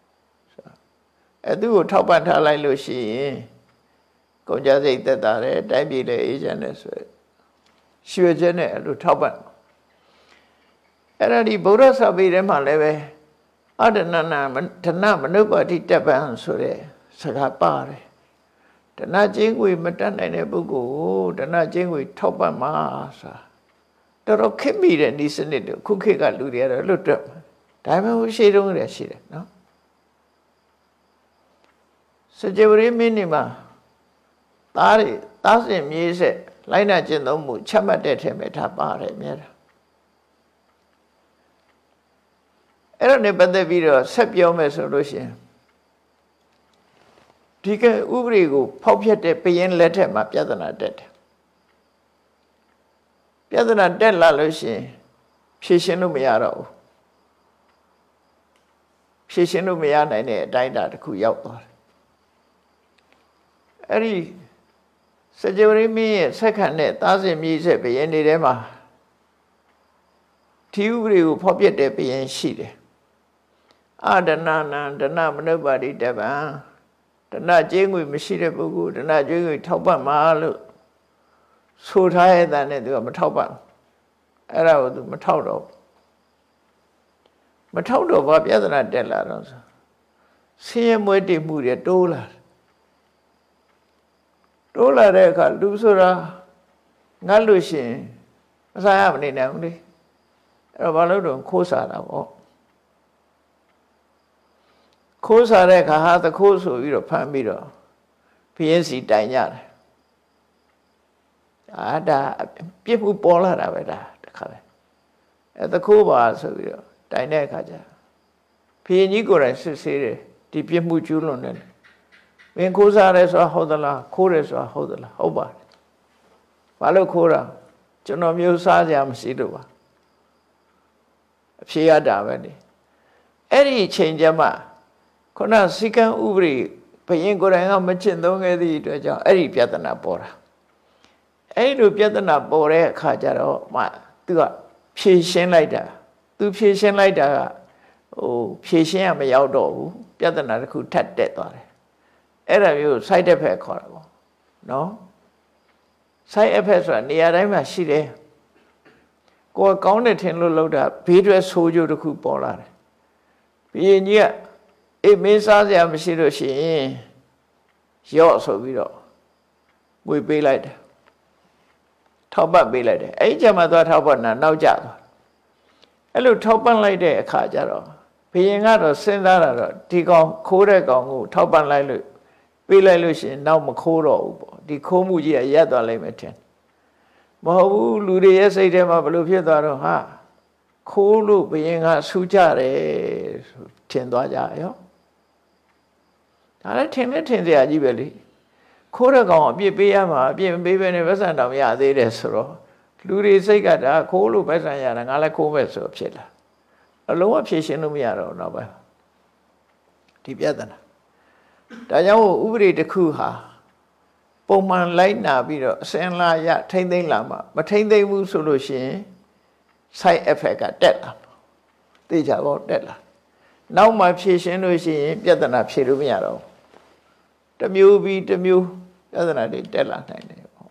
သူ့ကိုထောက်ပံ့ထားလိုက်လို့ရှိရင်ကုန်ကြစိတ်သက်သာတယ်တိုင်းပြည်လည်းအေးချမ်းတယ်ဆိုရွှေချက်နဲ့အဲ့လိုထောက်ပံ့အဲ့ဒါဒီဗုဒ္ဓစာပေထဲမှာလည်းပဲအတဏနာဓနမနုပတိတပံဆိုတဲ့စကားပါတယ်ဓနချင်းငွေမတတ်နိုင်တဲ့ပုဂ္ဂိုလ်ကိုဓနချင်းငွေထောက်ပံ့မှာဆိုတာတော်တော်ခက်မိတဲ့ဒီစနစ်တွေခုခေတ်ကလူတွေကတော့လွတ်တွက်ဒါပေမဲ့ရှေးတုန်းကရှိတယ်နော်စကြဝဠာမင်းနေမှာသားစဉ်မြေးဆက်လိုက်နာကျင့်သုံးမှုချက်မှတ်တဲ့ထဲမှာထားပါတယ်မြဲတာအဲ့ဒါနဲ့ပတ်သက်ပြီးတော့ဆက်ပြောမယ်ဆိုလို့ရှိရင်ဒီကဥပဒေကိုဖောက်ဖျက်တဲ့ဘယင်းလက်ထက်မှာပြဿနာတက်တယ်ပြဿနာတက်လာလို့ရှိရင်ဖြေရှင်းလို့မရတော့ဘူးဖြေရှင်းလို့မရနိုင်တဲ့အတိုင်းအတာတစ်ခုရောက်သွားတယ်အဲ့ဒီစကြဝဠာမင်းရဲ့ဆက်ခံတဲ့သားစဉ်မြေးဆက်ဘယင်းတွေထဲမှာဒီဥပဒေကိုဖောက်ဖျက်တဲ့ဘယင်းရှိတယ်အဒနာနံဒနမနုပါတိတပံဒနကျေးငွေမရှိတဲ့ပုဂ္ဂိုလ်ဒနကျေးငွေထောက်ပံ့မှာလို့ဆိုထားရတဲ့နဲ့သူကမထောက်ပံ့အဲ့ဒါကိုသူမထောက်တော့ဘာပြဿနာတက်လာတော့ဆင်းရဲမွဲတေမှုတွေတိုးလာတဲ့အခါလူဆိုတာငတ်လို့ရှိရင်အစားရမနေနိုင်ဘူးလေအဲ့တော့ဘာလို့တော့ခိုးစားတာပေါ့ခိုးစားတဲ့အခါဟာသခိုးဆိုပြီးတော့ဖမ်းပြီးတော့ဘုရင်စီတိုင်ကြတယ်ဒါပြစ်မှုပေါ်လာတာပဲဒါတခါပဲသခိုးပါဆိုပြီးတော့တိုင်တဲ့အခါကျဘုရင်ကြီးကိုယ်တိုင်စစ်ဆေးတယ်ဒီပြစ်မှုကျူးလွန်တယ်မင်းခိုးစားရဲဆိုတာဟုတ်သလားခိုးရဲဆိုတာဟုတ်သလားဟုတ်ပါတယ်ဘာလို့ခိုးတာကျွန်တော်မျိုးစားကြမရှိလို့ပါအဖြေရတာပဲလေအဲ့ဒီအချိန်ကျမှခုနစီကံဥပဒေဘယင်းကိုယ်တိုင်ကမချင့်သုံးခဲ့သည့်အတွက်ကြောင့်အဲ့ဒီပြဿနာပေါ်တာအဲ့လိုပြဿနာပေါ်တဲ့အခါကျတော့မှသူကဖြေရှင်းလိုက်တာသူဖြေရှင်းလိုက်တာကဖြေရှင်းရမရောက်တော့ဘူးပြဿနာတစ်ခုထပ်တက်သွားတယ်အဲ့ဒါမျိုး side effect ခေါ်တာပေါ့နော် side effect ဆိုတာနေရာတိုင်းမှာရှိတယ်ကိုယ်ကောင်းတဲ့ထင်လို့လုပ်တာဘေးထွက်ဆိုးကျိုးတစ်ခုပေါ်လာတယ်ဘုရင်ကြီးကမင်းစားစရာမရှိလို့ရှိရင်ရော့ဆိုပြီးတော့ငွေပေးလိုက်တယ်ထောက်ပံ့ပေးလိုက်တယ်အဲ့ဒီကျမှသွားထောက်ပံ့တာနောက်ကျသွားအဲ့လိုထောက်ပံ့လိုက်တဲ့အခါကျတော့ဘုရင်ကတော့စဉ်းစားတာတော့ဒီကောင်ခိုးတဲ့ကောင်ကိုထောက်ပံ့လိုက်လို့ပေးလိုက်လို့ရှိရင်နောက်မခိုးတော့ဘူးပေါ့ဒီခိုးမှုကြီးကရပ်သွားလိမ့်မယ်ထင်မဟုတ်ဘူးလူတွေရဲ့စိတ်ထဲမှာဘယ်လိုဖြစ်သွားတော့ဟာခိုးလို့ဘုရင်ကဆူကြတယ်ဆိုထင်သွားကြရောဒါလည်းထင်စရာကြီးပဲလေခိုးတဲ့ကောင်အပြစ်ပေးရမှာအပြစ်မပေးဘဲနဲ့ပတ်စံတောင်ရသေးတယ်ဆိုတော့လူတွေစိတ်ကဒါခိုးလို့ပတ်စံရတာငါလည်းခိုးမဲ့ဆိုဖြစ်လာအလုံးဝဖြေရှင်းလို့မရတော့တော့ပဲဒီပြဿနာဒါကြောင့်ဥပဒေတစ်ခုဟာပုံမှန်လိုက်နာပြီးတော့အစင်လာရထိမ့်သိမ့်လာမှမထိမ့်သိမ့်ဘူးဆိုလို့ရှိရင် side effect ကတက်လာသိကြပါတက်လာနောက်မှဖြေရှင်းလို့ရှိရင်ပြဿနာဖြေလို့မရတော့တစ်မျိုးပြီးတစ်မျိုးပြဿနာတွေတက်လာနိုင်တယ်ပေါ့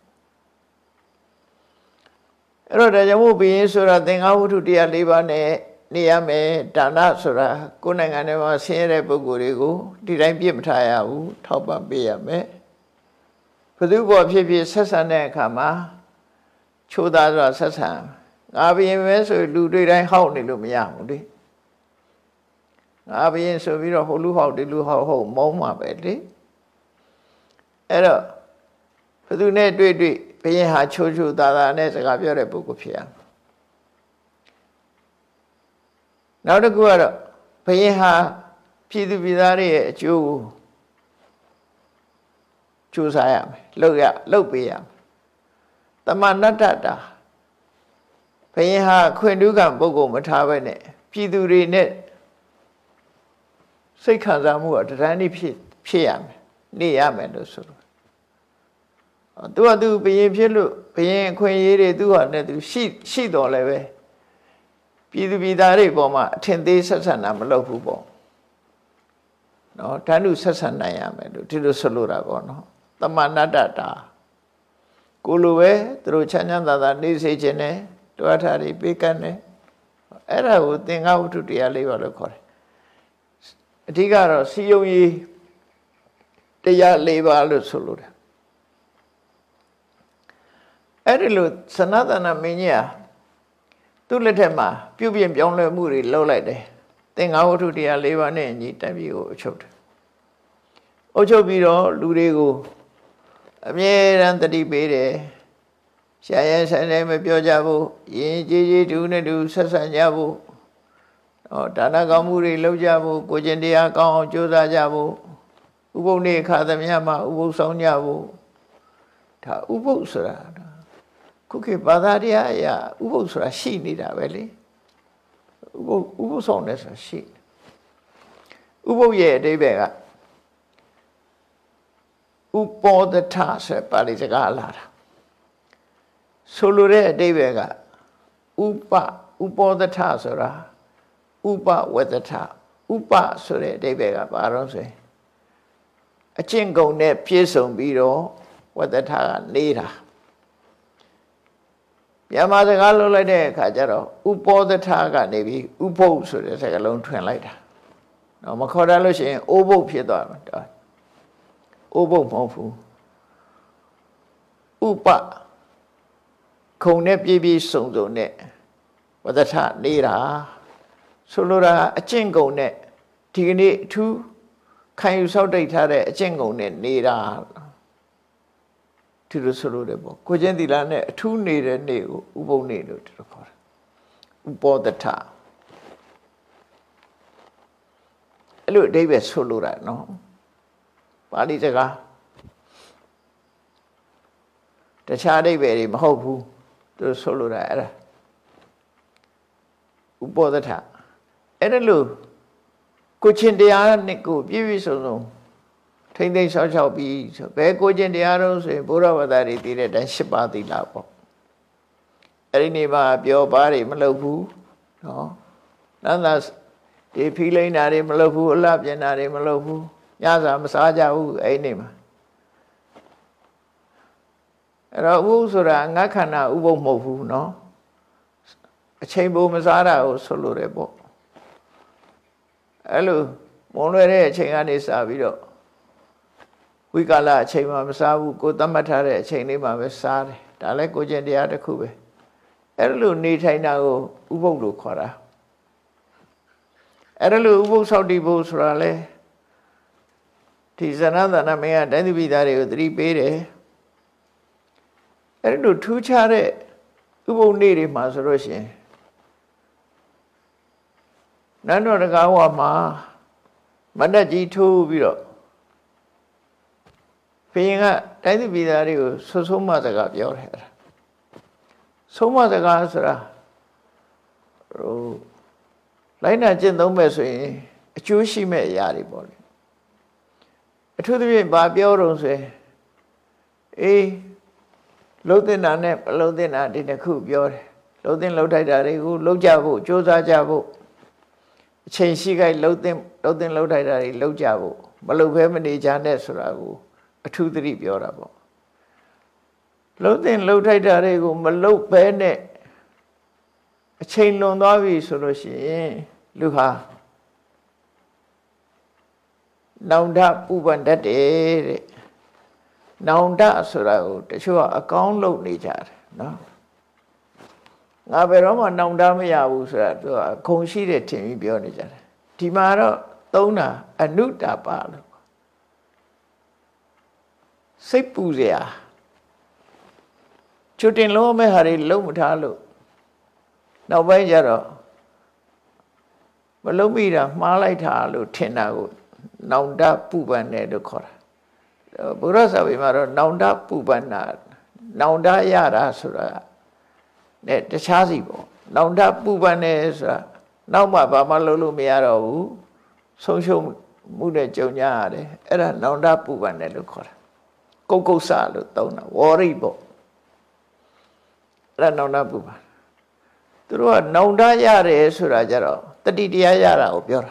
အဲ့တော့ဒါကြောင့်မို့ဘုရင်ဆိုတာသင်္ဃဝတ္ထုတရား၄ပါးနဲ့နေရမယ်ဒါနဆိုတာကိုယ်နိုင်ငံထဲမှာဆင်းရဲတဲ့ပုဂ္ဂိုလ်တွေကိုဒီတိုင်းပြစ်မထားရဘူးထောက်ပံ့ပေးရမယ်ဘယ်သူပေါ်ဖြစ်ဖြစ်ဆက်ဆံတဲ့အခါမှာချိုးသားစွာဆက်ဆံငါဘုရင်ပဲဆိုလူတွေတိုင်းဟောက်နေလို့မရဘူးလေငါဘုရင်ဆိုပြီးတော့ဟိုလူဟောက်ဒီလူဟောက်ဟုတ်မုန်းမှာပဲလေအဲ့တော့ဘယ်သူနဲ့တွေ့ဘုရင်ဟာချိုးသားနဲ့စကားပြောတဲ့ပုဂ္ဂိုလ်ဖြစ်ရမယ်နောက်တစ်ခုကတော့ဘုရင်ဟာပြည်သူပြည်သားတွေရဲ့အကျိုးကိုကြိုးစားရမယ်လုပ်ပေးရမယ်တမနတ္တတာဘုရင်ဟာခွင့်တူးကံပုဂ္ဂိုလ်မထားဘဲနဲ့ပြည်သူတွေနဲ့စိတ်ခံစားမှုကတန်းတိဖြစ်ရမယ်နေရမယ်လို့ဆိုလို့သူကသူဘုရင်ဖြစ်လို့ဘုရင်အခွင့်အရေးတွေသူ့ဟာနဲ့သူရှိတော်လည်းပဲပြည်သူပြည်သားတွေပေါ်မှာအထင်သေးဆက်ဆံတာမလုပ်ဘူးပေါ့နော်တန်းတူဆက်ဆံနိုင်ရမယ်လို့ဒီလိုဆိုလိုတာပေါ့နော်တမနတ္တတာကိုလိုပဲသူတို့ချမ်းချမ်းသာသာနေစေခြင်းနဲ့တွားထားပြီးပေးကမ်းတယ်အဲ့ဒါကိုသင်္ဃဝတ္ထုတရား၄ပါးလို့ခေါ်တယ်အဓိကတော့စီယုံရေးတရား၄ပါးလို့ဆိုလိုတယ်အဲ့ဒီလိုစနတနာမင်းကြီးဟာသူ့လက်ထက်မှာပြုပြင်ပြောင်းလဲမှုတွေလုပ်လိုက်တယ်သင်္ဃဝတ္ထုတရား၄ပါးနဲ့ညီတပြည်ကိုအချုပ်တယ်အုပ်ချုပ်ပြီးတော့လူတွေကိုအမြဲတမ်းတတိပေးတယ်ရှားရဲဆိုင်တိုင်းမပြောကြဘူးယဉ်ကျေးတူနဲ့တူဆက်ဆံကြဖို့ဒါနကောင်းမှုတွေလုပ်ကြဖို့ကိုကျင့်တရားကောင်းအောင်ကြိုးစားကြဖို့ဥပုပ်နေ့ခါသမယမှာဥပုပ်ဆောင်ကြဖို့ဒါဥပုပ်ဆိုတာခုခေတ်ဘာသာတရားအရာဥပုပ်ဆိုတာရှိနေတာပဲလေဥပုပ်ဆောင်တယ်ဆိုတာရှိဥပုပ်ရဲ့အဓိပ္ပာယ်ကဥပောဒထဆိုပါဠိစကားလာတာဆိုလိုတဲ့အဓိပ္ပာယ်ကဥပောဒထဆိုတာဥပဝတ္တထဥပဆိုတဲ့အဓိပ္ပာယ်ကဘာလို့ဆိုရင်အကျင့်ကုန်နဲ့ပြည့်စုံပြီးတော့ဝတ္တထကနေတာမြန်မာစကားလုံးလိုက်တဲ့အခါကျတော့ဥပောဒထကနေပြီးဥပုပ်ဆိုတဲ့စကားလုံးထွင်လိုက်တာမခေါ်တတ်လို့ရှိရင်အိုးပုပ်ဖြစ်သွားမှာအိုးပုပ်မဟုတ်ဘူးဥပခုံနဲ့ပြည့်ပြည့်စုံစုံနဲ့ဝတ္တထနေတာဆိုလိုတာအကျင့်ကုန်နဲ့ဒီကနေ့အထူးခံယူဆောက်တည်ထားတဲ့အကျင့်ကုန်နဲ့နေတာဒီလိုဆိုလိုတယ်ပေါ့ကိုချင်းသီလနဲ့အထူးနေတဲ့နေ့ကိုဥပုပ်နေ့လို့ဒီလိုခေါ်တာဥပောဒထအဲ့လိုအဓိပ္ပာယ်ဆိုလိုတာနော်ပါဠိစကားတခြားအဓိပ္ပာယ်တွေမဟုတ်ဘူးသူဆိုလိုတာအဲ့ဒါဥပောဒထအဲ့ဒါလို့ကိုချင်းတရားနဲ့ကိုပြည့်ပြည့်စုံစုံထိမ့်သိမ့်ဆောက်ရှောက်ပြီးဆိုဘယ်ကိုချင်းတရားတော့ဆိုရင်ဘုရားဝတ္တတွေတည်တဲ့အတိုင်း၈ပါးသီလပေါ့အဲ့ဒီနေ့မှာပြောပါတွေမလုပ်ဘူးနော်နန္ဒဒီဖီလိန်တာတွေမလုပ်ဘူးအလှပြင်တာတွေမလုပ်ဘူးညစာမစားကြဘူးအဲ့ဒီနေ့မှာအဲ့တော့ဥပုပ်ဆိုတာငါခန္ဓာဥပုပ်မဟုတ်ဘူးနော်အချိန်ပိုမစားတာကိုဆိုလိုတယ်ပေါ့အဲ့လိုမုံလွယ်တဲ့အချိန်ကနေစပြီးတော့ဝိကာလအချိန်မှမစားဘူးကိုသတ်မှတ်ထားတဲ့အချိန်လေးမှပဲစားတယ်ဒါလည်းကိုကျင့်တရားတစ်ခုပဲအဲ့လိုနေထိုင်တာကိုဥပုပ်လို့ခေါ်တာအဲ့လိုဥပုပ်ဆောက်တည်ဖို့ဆိုတာလေဒီဇနသနမင်းကတိုင်းသူပြည်သားတွေကိုသတိပေးတယ်အဲ့လိုထူးခြားတဲ့ဥပုပ်နေ့တွေမှာဆိုလို့ရှိရင်နန်းတော်တကားဝမှာမဏ္ဍကြီးထိုးပြီးတော့ဘုရင်ကတိုင်းသူပြည်သားတွေကိုဆုံးမစကားပြောတယ်ဆုံးမစကားဆိုတာလိုက်နာကျင့်သုံးမဲ့ဆိုရင်အကျိုးရှိမဲ့အရာတွေပေါ့လေအထူးသဖြင့်ဘာပြောတော့ဆိုရင်လုံးတင်တာနဲ့မလုံးတင်တာဒီတစ်ခုပြောတယ်လုံးတင်လုံးထိုက်တာတွေကိုလုံးကြဖို့ကြိုးစားကြဖို့အချိန်ရှိခိုက်လုံးတင်လုံးထိုက်တာတွေလုံးကြဖို့မလုံးဘဲမနေကြနဲ့ဆိုတာကိုအထူးသတိပြောတာပေါ့လုံးတင်လုံးထိုက်တာတွေကိုမလုံးဘဲနဲ့အချိန်လွန်သွားပြီဆိုလို့ရှိရင်လူဟာနောင်တပူပန်တတ်တယ်တဲ့နောင်တဆိုတာကိုတချို့ကအကောင်းလုပ်နေကြတယ်နော်ငါဘယ်တော့မှနောင်တမရဘူးဆိုတာသူကခုံရှိတဲ့ထင်ပြီးပြောနေကြတယ်ဒီမှာတော့သုံးတာအနုတပလို့စိတ်ပူစရာချွတ်တင်လုံးမဲ့ဟာတွေလုံးမထားလို့နောက်ပိုင်းကျတော့မလုံးမိတာမှားလိုက်တာလို့ထင်တာကိုနောင်တပူပန်တယ်လို့ခေါ်တာဘုရားစာပေမှာတော့နောင်တပူပန်တာနောင်တရတာဆိုတာနဲ့တခြားစီပေါ့နောင်တပူပန်တယ်ဆိုတာနောက်မှဘာမှလုပ်လို့မရတော့ဘူးဆုံးရှုံးမှုနဲ့ကြုံကြရတယ်အဲ့ဒါနောင်တပူပန်တယ်လို့ခေါ်တာကုတ်ဆလို့သုံးတာဝရိပေါ့အဲ့ဒါနောင်တပူပန်သူတို့ကနောင်တရတယ်ဆိုတာကြတော့တတိတရားရတာကိုပြောတာ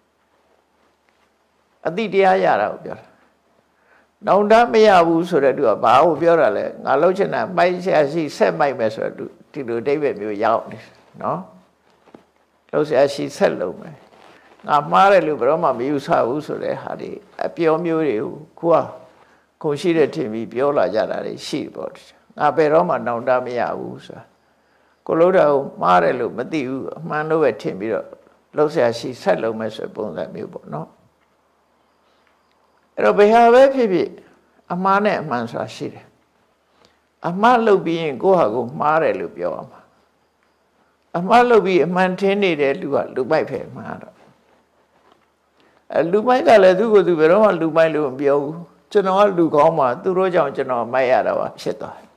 အတိတရားရတာကိုပြောတာနောင်တမရဘူးဆိုတဲ့သူကဘာကိုပြောတာလဲငါလှုပ်ချင်တာမိုက်ရှာရှိဆက်မိုက်မယ်ဆိုတော့ဒီလိုအဓိပ္ပာယ်မျိုးရောက်နေနော်လှုပ်ရှာရှိဆက်လုံးမယ်ငါမှားတယ်လို့ဘယ်တော့မှမယူဆဘူးဆိုတဲ့ဟာဒီအပြောမျိုးတွေကိုခုရှိတဲ့ထင်ပြီးပြောလာကြတာတွေရှိပေါ့ငါဘယ်တော့မှနောင်တမရဘူးဆိုတာကိုလို့တော့မှားတယ်လို့မသိဘူးအမှန်လို့ပဲထင်ပြီးတော့လှုပ်ရှာရှိဆက်လုံးမယ်ဆိုပုံစံမျိုးပေါ့နော်အဲ့တော့ဘယ်ဟာပဲဖြစ်ဖြစ်အမှားနဲ့အမှန်ဆိုတာရှိတယ်အမှားလုပ်ပြီးရင်ကိုယ့်ဟာကိုမှားတယ်လို့ပြောရမှာအမှားလုပ်ပြီးအမှန်ထင်းနေတဲ့လူကလူပိုက်ပဲမှားတော့လူပိုက်ကလည်းသူ့ကိုယ်သူဘယ်တော့မှလူပိုက်လို့မပြောဘူးကျွန်တော်ကလူကောင်းမှသူတို့ကြောင့်ကျွန်တော်မိုက်ရတာပါဖြစ်သွားတယ်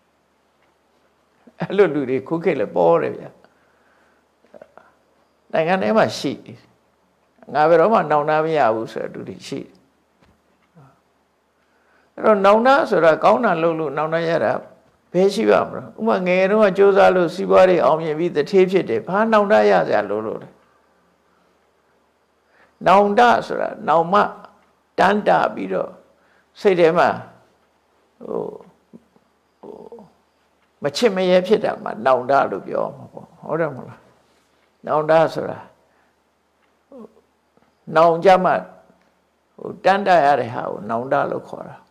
အဲ့လိုလူတွေခုခေတ်လည်းပေါ်တယ်ဗျာနိုင်ငံထဲမှာရှိငါဘယ်တော့မှနောင်တမရဘူးဆိုတဲ့လူတွေရှိအဲ့တော့နောင်တဆိုတာကောင်းတာလုပ်လို့နောင်တရတာဘယ်ရှိပါမလဲဥပမာငယ်တုန်းကစူးစမ်းလို့စီးပွားရေးအောင်မြင်ပြီးတထေးဖြစ်တယ်ဘာနောင်တရစရာလို့လဲနောင်တဆိုတာနောင်မတန်းတာပြီးတော့စိတ်ထဲမှာမချစ်မရဲဖြစ်တာမှာနောင်တလို့ပြောမှာပေါ့ဟုတ်တယ်မလားနောင်တဆိုတာနောင်ကြမှာတန်းတရတဲ့ဟာကိုနောင်တလို့ခေါ်တာ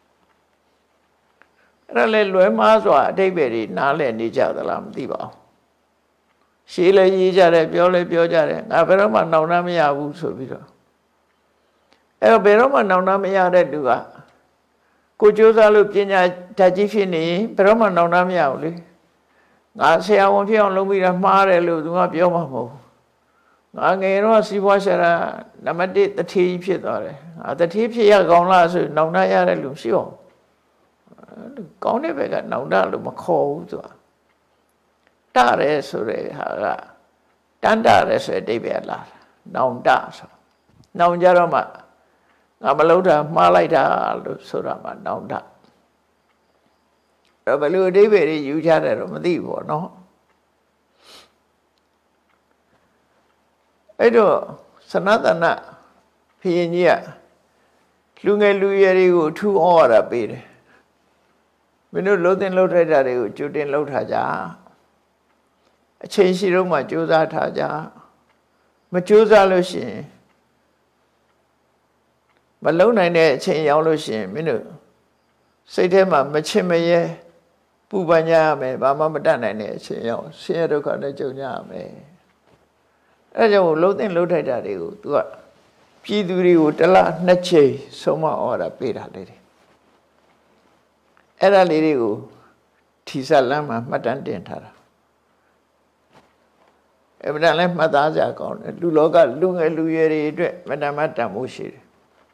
အဲ့ဒါလေလွဲမှားစွာအတိတ်ပဲတွေနားလည်နေကြသလားမသိပါဘူးရှေးလည်းရေးကြတယ်ပြောလည်းပြောကြတယ်ငါဘယ်တော့မှနောင်တမရဘူးဆိုပြီးတော့အဲ့တော့ဘယ်တော့မှနောင်တမရတဲ့လူကကိုကြိုးစားလို့ပညာဓာတ်ကြီးဖြစ်နေဘယ်တော့မှနောင်တမရဘူးလေငါဆရာဝန်ဖြစ်အောင်လုပ်ပြီးတော့မှားတယ်လို့သူကပြောမှာမဟုတ်ဘူးငါငယ်တော့စီးပွားရှာတာနံပါတ်1တထေးကြီးဖြစ်သွားတယ်ငါတထေးဖြစ်ရကောင်းလားဆိုနောင်တရတဲ့လူရှိအောင်ကောင်းတဲ့ဘက်ကနောင်တလို့မခေါ်ဘူးသူကတရဲဆိုတဲ့ဟာကတန်တရဲဆိုတဲ့အဓိပ္ပာယ်လာနောင်တဆိုနောင်ကြတော့မှငါမလုပ်တာမှားလိုက်တာလို့ဆိုတာမှနောင်တဘယ်လိုအဓိပ္ပာယ်တွေယူကြတယ်တော့မသိဘူးပေါ့နော်အဲ့တော့စနတနာဘုရင်ကြီးကလူငယ်လူရွယ်တွေကိုအထူးဩဝါဒပေးတယ်မင်းတို့လှုပ်တင်လှုပ်ထိုက်တာတွေကိုကြိုတင်လှုပ်ထားကြအချိန်ရှိတော့မှကြိုးစားထားကြမကြိုးစားလို့ရှိရင်မလုံနိုင်တဲ့အချိန်ရောက်လို့ရှိရင်မင်းတို့စိတ်ထဲမှာမချစ်မရဲပူပန်ကြရမယ်ဘာမှမတတ်နိုင်တဲ့အချိန်ရောက်ဆင်းရဲဒုက္ခနဲ့ကြုံကြရမယ်အဲဒါကြောင့်လှုပ်တင်လှုပ်ထိုက်တာတွေကို तू ကပြည်သူတွေကိုတစ်လနှစ်ချိန်ဆုံးမဩဝါဒပေးတာလေအဲ့ဒါလေးတွေကိုထီဆက်လမ်းမှာမှတ်တမ်းတင်ထားတာအဲ့ဒါလည်းမှတ်သားစရာကောင်းတယ်လူလောကလူငယ်လူရွယ်တွေအတွက်မတမတန်ဖို့ရှိတယ်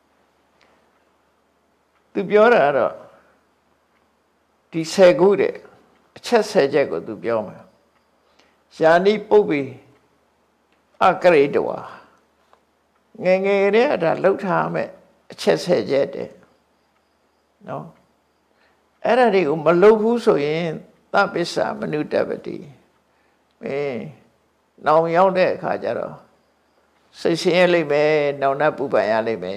သူပြောတာတော့ဒီ10ခုတဲ့အချက်10ချက်ကိုသူပြောမှာယာနိပုပ္ပိအကရိတဝါငယ်ငယ်တည်းအဲ့ဒါလှုပ်ထားမယ်အချက်10ချက်တဲ့နော်အဲ့ဒါတွေကိုမလုပ်ဘူးဆိုရင်သပ္ပစ္စမနုတ္တပတိနောင်ရောက်တဲ့အခါကျတော့စိတ်ဆင်းရဲလိမ့်မယ်နောင်တပူပန်ရလိမ့်မယ်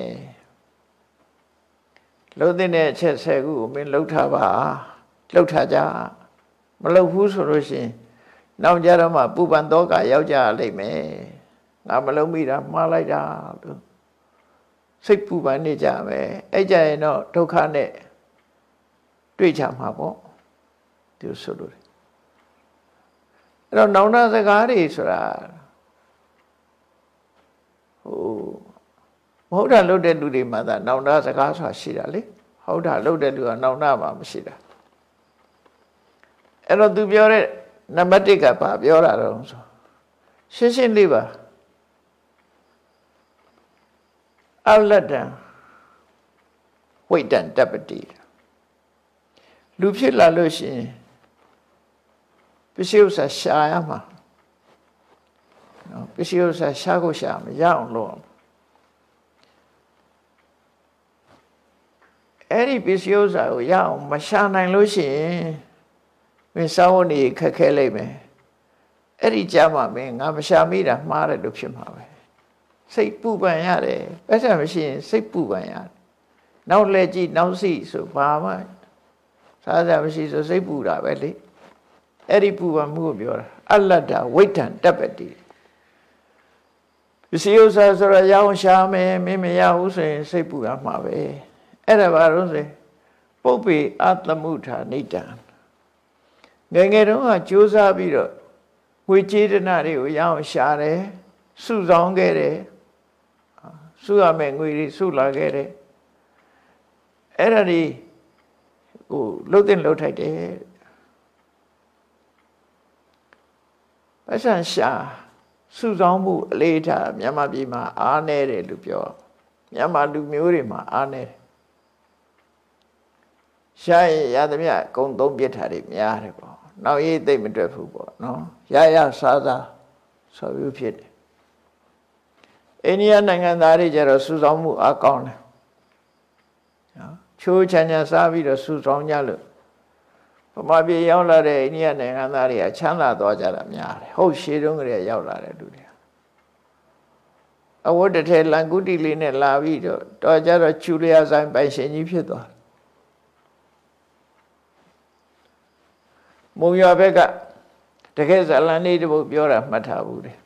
လှုပ်တဲ့အချက်10ခုကိုမင်းလှုပ်ထားပါလှုပ်ထားကြမလှုပ်ဘူးဆိုလို့ရှိရင်နောက်ကြတော့မှပူပန်တော့ကရောက်ကြလိမ့်မယ်ငါမလှုပ်မိတာမှားလိုက်တာလို့စိတ်ပူပန်နေကြမယ်အဲ့ကြရင်တော့ဒုက္ခနဲ့တွေ့ကြမှာပေါ့သူဆိုလို့အဲ့တော့နောင်တစကားတွေဆိုတာမဟုတ်တာလုပ်တဲ့လူတွေမှာသာနောင်တစကားဆိုတာရှိတာလေဟုတ်တာလုပ်တဲ့လူကနောင်တမှာမရှိတာအဲ့တော့သူပြောတဲ့နံပါတ်1ကဘာပြောတာတော့ဆိုရှင်းရှင်းလေးပါအလတ္တံဝိတ္တံတပ္ပတိလူဖြစ်လာလို့ရှိရင်ပစ္စည်းဥစ္စာရှာရမှာနော်ပစ္စည်းဥစ္စာရှာကိုရှာမရအောင်လုပ်အဲ့ဒီပစ္စည်းဥစ္စာကိုရအောင်မရှာနိုင်လို့ရှိရင်မင်းစားဖို့နေခက်ခဲလိမ့်မယ်အဲ့ဒီကြမှာမင်းငါမရှာမိတာမှားတယ်လို့ဖြစ်မှာပဲစိတ်ပူပန်ရတယ်အဲ့ဒါမရှိရင်စိတ်ပူပန်ရတယ်နောက်လဲကြည့်နောက်စီဆိုဘာမှစားစရာမရှိဆိုစိတ်ပူတာပဲလေအဲ့ဒီပူပန်မှုကိုပြောတာအလတ္တဝိတ္တံတပ္ပတိပစ္စည်းဥစ္စာဆိုရရောင်းရှာမယ်မင်းမရဘူးဆိုရင်စိတ်ပူရမှာပဲအဲ့ဒါဘာလို့ဆိုပုပ္ပေအတ္တမုထာနိတံငယ်ငယ်တုန်းကကြိုးစားပြီးတော့ငွေကြေးဒနာတွေကိုရအောင်ရှာတယ်စုဆောင်းခဲ့တယ်စုရမယ်ငွေတွေစုလာခဲ့တယ်အဲ့ဒါဒီကိုလှုပ်တဲ့လှုပ်ထိုက်တယ်ပတ်စံရှာစုဆောင်မှုအလေးထားမြန်မာပြည်မှာအားနည်းတယ်လို့ပြောမြန်မာလူမျိုးတွေမှာအားနည်းတယ်ရှာရင်ရသမျှကုံသုံးပြစ်ထားတွေများတယ်ပေါ့နောက်ရေးသိမ့်မတွက်ဘူးပေါ့နော်ရစားဆိုပြီးဖြစ်တယ်အိန္ဒိယနိုင်ငံသားတွေကျတော့စုဆောင်မှုအားကောင်းတယ်နော်ချိုးချမ်းချမ်းစားပြီးတော့စုဆောင်ကြလို့ဗမာပြည်ရောက်လာတဲ့အိန္ဒိယနိုင်ငံသားတွေကချမ်းသာသွားကြတာများတယ်ဟုတ်ရှေးတုန်းကလေးရောက်လာတဲ့လူတွေအဝတ်တစ်ထည်လန်ကူတီလေးနဲ့လာပြီးတော့ကြတော့ချူလျာဆိုင်ပိုင်ရှင်ကြီးဖြစ်သွားမုံရွာဘက်ကတကယ်ဇလန်လေးတပုတ်ပြောတာမှတ်ထားဘူးတယ်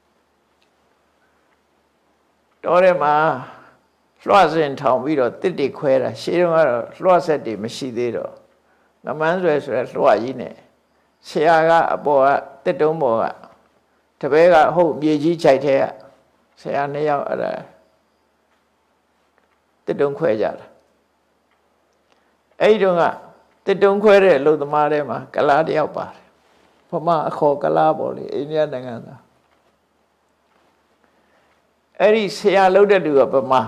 တော်ထဲမှာလွှတ်စင်ထောင်ပြီးတော့တစ်တွေခွဲတာရှေးတုန်းကတော့လွှတ်ဆက်တွေမရှိသေးတော့ငမန်းဆွဲဆိုတဲ့လွှတ်ကြီးနဲ့ဆရာကအပေါ်ကတစ်တုံးပေါ်ကတပည့်ကဟုတ်မြေကြီးခြိုက်ထဲကဆရာနှစ်ယောက်အဲ့ဒါတစ်တုံးခွဲကြတာအဲ့ဒီတုန်းကတစ်တုံးခွဲတဲ့အလုပ်သမားတွေမှာကလားတယောက်ပါတယ်ဗမာအခေါ်ကလားပေါ့လေအိန္ဒိယနိုင်ငံသားအဲ့ဒီဆရာလုပ်တဲ့လူကဗမာ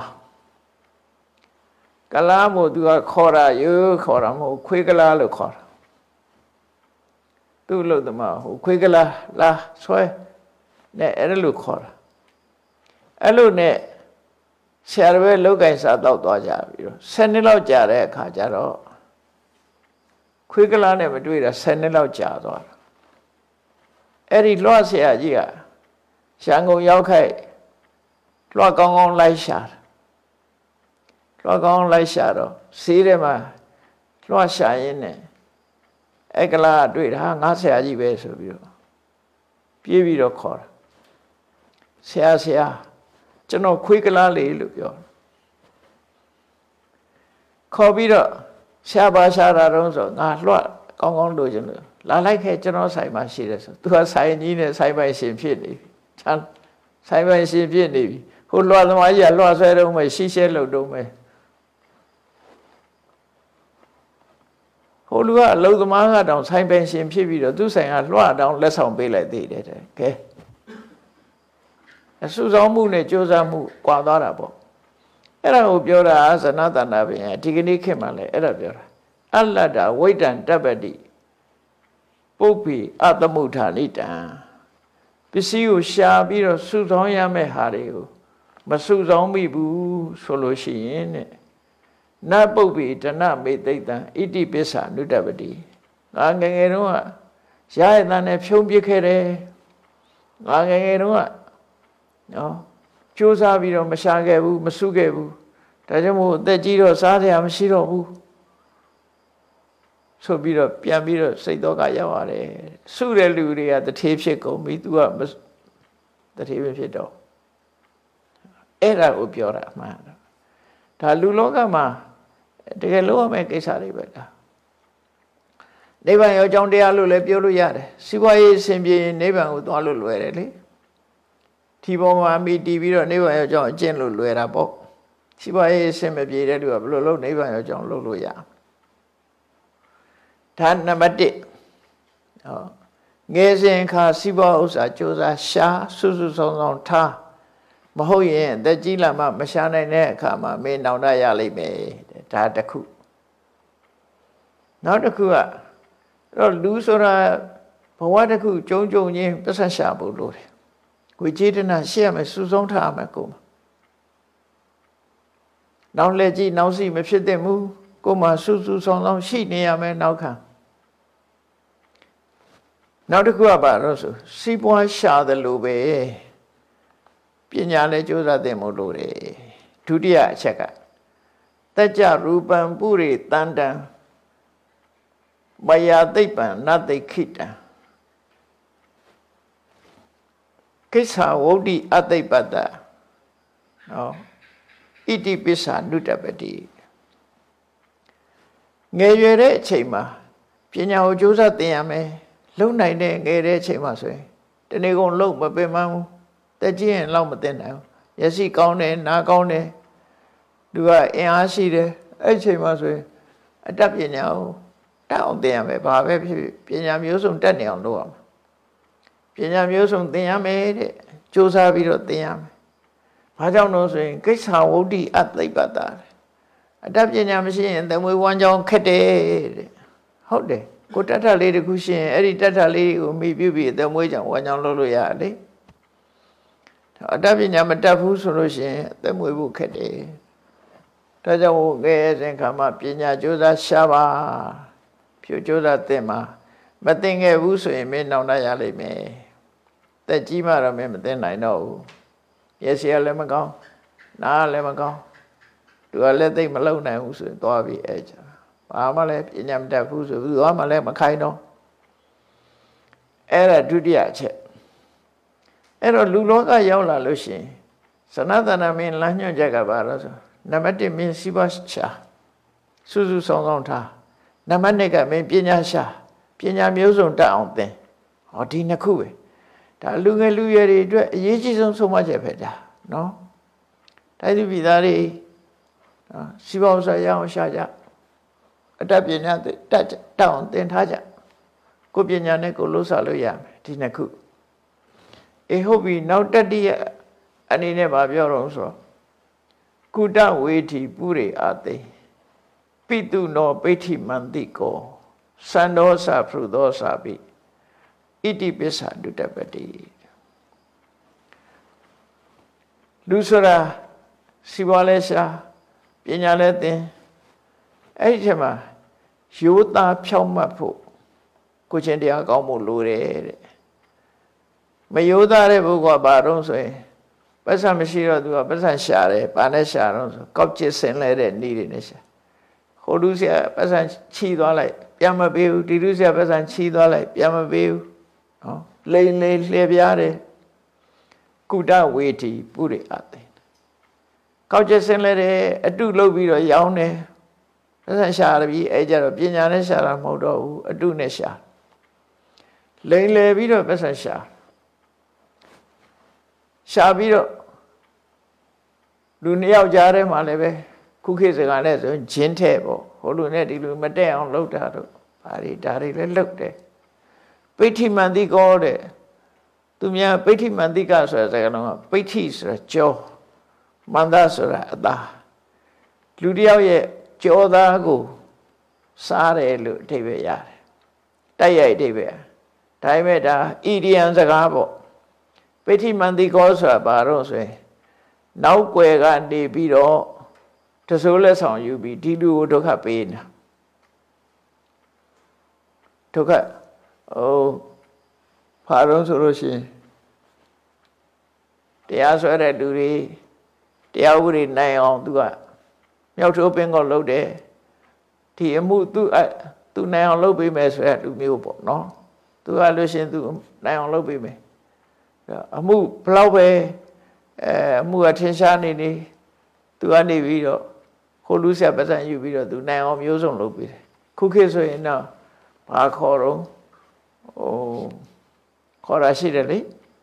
ကလားမို့သူကခေါ်တာခေါ်တာမဟုတ်ခွေးကလားလို့ခေါ်တာသူ့လို့တမဟိုခွေးကလားလာဆွဲနဲ့အဲ့လိုခေါ်တာအဲ့လိုနဲ့ဆရာတော်ပဲလောက်ကင်စားတော့သွားကြပြီးတော့10နှစ်လောက်ကြာတဲ့အခါကျတော့ခွေးကလားနဲ့မတွေ့တာ10နှစ်လောက်ကြာသွားတာအဲ့ဒီလွှတ်ဆရာကြီးကရန်ကုန်ရောက်ခိုက်လွှတ်ကောင်းကောင်းလိုက်ရှာလွှတ်ကောင်းလိုက်ရှာတော့ဆေးထဲမှာလွှတ်ရှာရင်းနဲ့အဲ့ကလားတွေ့တာငါဆရာကြီးပဲဆိုပြီးတော့ပြေးပြီးတော့ခေါ်တာဆရာကျွန်တော်ခွေးကလားလေးလို့ပြောခေါ်ပြီးတော့ရှာပါရှာတာတော့ဆိုငါလွှတ်ကောင်းကောင်းလို့ကျွန်တော်လာလိုက်ခဲ့ကျွန်တော်ဆိုင်မှာရှိတယ်ဆိုသူကဆိုင်ကြီးနဲ့ဆိုင်ပိုင်ရှင်ဖြစ်နေပြီချမ်းဆိုင်ပိုင်ရှင်ဖြစ်နေပြီဟိုလွှတ်သမားကြီးကလွှတ်ဆွဲတော့မယ်ရှိရှဲလို့တော့မယ်ဟိုလူကအလုံသမားကတောင်ဆိုင်ပိုင်ရှင်ဖြစ်ပြီးတော့သူဆိုင်ကလွှတ်တောင်လက်ဆောင်ပေးလိုက်သေးတယ်တဲ့ကဲအဆူဆောင်မှုနဲ့ကြိုးစားမှုကွာသွားတာပေါ့အဲ့ဒါကိုပြောတာဇနတနာပင်ဒီကနေ့ခေတ်မှာလည်းအဲ့ဒါပြောတာအလတ္တဝိတ္တံတပ္ပတိပုပ္ပိအသမုဋ္ဌာနိတံပစ္စည်းကိုရှာပြီးတော့စုဆောင်ရမယ့်ဟာတွေကိုမစုဆောင်မိဘူးဆိုလို့ရှိရင်တဲ့နပုပ္ပိဒနမေသိတံဣတိပစ္ဆာနုတ္တပတိငါငယ်ငယ်တုန်းကရရတဲ့နဲ့ဖြုံးပြစ်ခဲ့တယ်ငါငယ်ငယ်တုန်းကနော်ကြိုးစားပြီးတော့မရှာခဲ့ဘူးမစုခဲ့ဘူးဒါကြောင့်မို့အသက်ကြီးတော့စားစရာမရှိတော့ဘူးဆိုပြီးတော့ပြန်ပြီးတော့စိတ်တော့ကရောက်ရတယ်စုတဲ့လူတွေကတထေးဖြစ်ကုန်ပြီသူကတထေးပဲဖြစ်တော့အဲ့ဒါကိုပြောတာမှန်ဒါလူလောကမှာတကယ်လို့ရမယ့်ကိစ္စတွေပဲလားနိဗ္ဗာန်ရောအကြောင်းတရားလို့လည်းပြောလို့ရတယ်စီးပွားရေးအစဉ်ပြေနိဗ္ဗာန်ကိုသွားလို့လွယ်တယ်လေဒီပေါ်မှာမိတီးပြီးတော့နိဗ္ဗာန်ရောအကြောင်းအကျင့်လို့လွယ်တာပေါ့စီးပွားရေးအစဉ်မပြေတဲ့လူကဘယ်လိုလုပ်နိဗ္ဗာန်ရောအကြောင်းလုပ်လို့ရဒါနံပါတ်1ဟောငယ်စဉ်ခါစီးပွားဥစ္စာကြိုးစားရှာစုစုဆောင်ဆောင်ထားမဟုတ်ရင်အသက်ကြီးလာမှမရှာနိုင်တဲ့အခါမှာမင်းနောင်တရလိမ့်မယ်ဒါတစ်ခုနောက်တစ်ခုကအဲ့တော့လူဆိုတာဘဝတစ်ခုကြုံချင်းပတ်သက်ရှာဖို့လိုတယ်ကိုယ်ကျေတနာရှေ့ရမယ်စုဆုံးထားရမယ်ကိုယ်မှာနောက်လက်ကြည့်နောက်စီမဖြစ်သင့်ဘူးကိုယ်မှာစုဆောင်ဆောင်ရှိနေရမယ်နောက်ခံနောက်တစ်ခုကဘာလို့ဆိုစီးပွားရှာတယ်လို့ပဲပညာလည်းကြိုးစားသင့်မို့လို့တယ်ဒုတိယအချက်ကတကြရူပံပုရိတန္တံမယာသိပ္ပံနသိခိတံကိစ္ဆဝုဒ္ဓိအသိပ္ပတ္တဟောဣတိပစ္ဆာနုတ္တပတိငယ်ရွယ်တဲ့အချိန်မှာပညာကိုကြိုးစားသင်ရမယ်လုံနိုင်တဲ့ငယ်တဲ့အချိန်မှာဆိုရင်တနေ့ကုန်လုံမပင်မဘူးတက်ကြီးရင်လောက်မသိနိုင်ဘူးမျက်စိကောင်းတယ်နားကောင်းတယ်သူကအင်အားရှိတယ်အဲ့ချိန်မှာဆိုရင်အတတ်ပညာကိုတက်အောင်သင်ရမယ်ဘာပဲဖြစ်ဖြစ်ပညာမျိုးစုံတက်နေအောင်လုပ်ရမယ်ပညာမျိုးစုံသင်ရမယ်တဲ့စူးစမ်းပြီးတော့သင်ရမယ်ဘာကြောင့်လို့ဆိုရင်ကိစ္စဝုဒ္ဓိအသိပ္ပတ္တာအတတ်ပညာမရှိရင်သမွေဝမ်းကြောင်းခက်တယ်တဲ့ဟုတ်တယ်ကိုတတ်ထလေးတစ်ခုရှိရင်အဲ့ဒီတတ်ထလေးကိုမိပြုပြီးသမွေကြောင့်ဝမ်းကြောင်းလုပ်လို့ရတယ်လေအတတ်ပညာမတတ်ဘူးဆိုလို့ရှိရင်သမွေဖို့ခက်တယ်ဒါကြောင့်ငယ်စဉ်ခါမှာပညာကြိုးစားရှာပါဖြူကြိုးစားသင်မှာမသင်ခဲ့ဘူးဆိုရင်မင်းနောင်တရလိမ့်မယ်တက်ကြီးမှတော့မင်းမသင်နိုင်တော့ဘူးမျက်စိကလည်းမကောင်းနားလည်းမကောင်းသူကလည်းသိမလုံနိုင်ဘူးဆိုရင်သွားပြီးအဲ့ကြဘာမှလည်းပညာမတတ်ဘူးဆိုဘူးသွားမှလည်းမခိုင်းတော့အဲ့ဒါဒုတိယအချက်အဲ့တော့လူလောကရောက်လာလို့ရှိရင်စနသနမင်းလမ်းညွှန်ချက်ကဘာလို့ဆိုနံပါတ်1မင်းစီးပွားရှာစုစုဆောင်ဆောင်ထားနံပါတ်2ကမင်းပညာရှာပညာမျိုးစုံတက်အောင်သင်ဟောဒီနှစ်ခုပဲဒါလူငယ်လူရွယ်တွေအတွက်အရေးကြီးဆုံးဆုံးမချက်ပဲဒါနော်တိုင်းသူပြည်သားတွေစီးပွားဥစ္စာရအောင်ရှာကြအတတ်ပညာတက်အောင်သင်ထားကြကိုပညာနဲ့ကိုလို့စားလို့ရမယ်ဒီနှစ်ခုဟုတ်ပြီနောက်တတိယအနေနဲ့ဗာပြောတော့ဆိုကုတဝေထီပုရိအာသိပိတုနောပိဋ္ဌိမန္တိကောသန္ဒောသဖရုသောသပိဣတိပစ္ဆဒုတပတိလူဆိုတာစီပွားလဲရှာပညာလဲသင်အဲ့ဒီချက်မှာရိုးသားဖြောင့်မတ်ဖို့ကိုချင်းတရားကောင်းဖို့လိုတယ်တဲ့မရိုးသားတဲ့ပုဂ္ဂိုလ်ကဘာတော့ဆိုရင်ပတ်စံမရှိတော့သူကပတ်စံရှာတယ်ဘာနဲ့ရှာတော့ဆိုကောက်ကျစ်ဆင်လဲတဲ့နေတွေနဲ့ရှာဟိုလူဆရာပတ်စံချီသွားလိုက်ပြန်မပေးဘူးဒီလူဆရာပတ်စံချီသွားလိုက်ပြန်မပေးဘူးနော်လိန်လေလှည့်ပြားတယ်ကုတဝေတီပုရိအသိကောက်ကျစ်ဆင်လဲတဲ့အတုလုပ်ပြီးတော့ရောင်းတယ်ပတ်စံရှာရပြီးအဲ့ကြတော့ပညာနဲ့ရှာတာမဟုတ်တော့ဘူးအတုနဲ့ရှာလိန်လေပြီးတော့ပတ်စံရှာပြီးတော့လူနှစ်ယောက်ကြားထဲမှာလည်းပဲခုခေတ်စကားနဲ့ဆိုဂျင်းထဲပေါ့ဟိုလူနဲ့ဒီလူမတက်အောင်လုပ်တာတော့ဒါတွေလည်းလုပ်တယ်ပိဋ္ဌိမန္တိကောတဲ့သူများပိဋ္ဌိမန္တိကဆိုတဲ့စကားလုံးကပိဋ္ဌိဆိုတာကြောမန္တဆိုတာအသားလူတစ်ယောက်ရဲ့ကြောသားကိုစားတယ်လို့အဓိပ္ပာယ်ရတယ်တိုက်ရိုက်အဓိပ္ပာယ်ဒါပေမဲ့ဒါဣရိယံစကားပေါ့ပိဋ္ဌိမန္တိကောဆိုတာဘာလို့ဆိုရင်နောက်ွယ်ကနေပြီးတော့တဆိုးလက်ဆောင်ယူပြီးဒီလူကိုဒုက္ခပေးနေတာဒုက္ခဘာလို့ဆိုလို့ရှိရင်တရားဆွဲတဲ့လူတွေတရားဥပဒေနိုင်အောင်သူကမြောက်ထိုးပင်ကိုလုပ်တယ်ဒီအမှုသူနိုင်အောင်လုပ်ပေးမယ်ဆိုတဲ့လူမျိုးပေါ့နော်သူကလို့ရှိရင်သူနိုင်အောင်လုပ်ပေးမယ်အမှုဘလောက်ပဲအမှုအထင်ရှားနေသူကနေပြီးတော့ဟိုလူဆက်ပတ်စံယူပြီးတော့သူနိုင်အောင်မျိုးစုံလုပ်ပေးတယ်ခုခေတ်ဆိုရင်တော့ဘာခေါ်တော့ခေါ်ရရှိတယ်လေ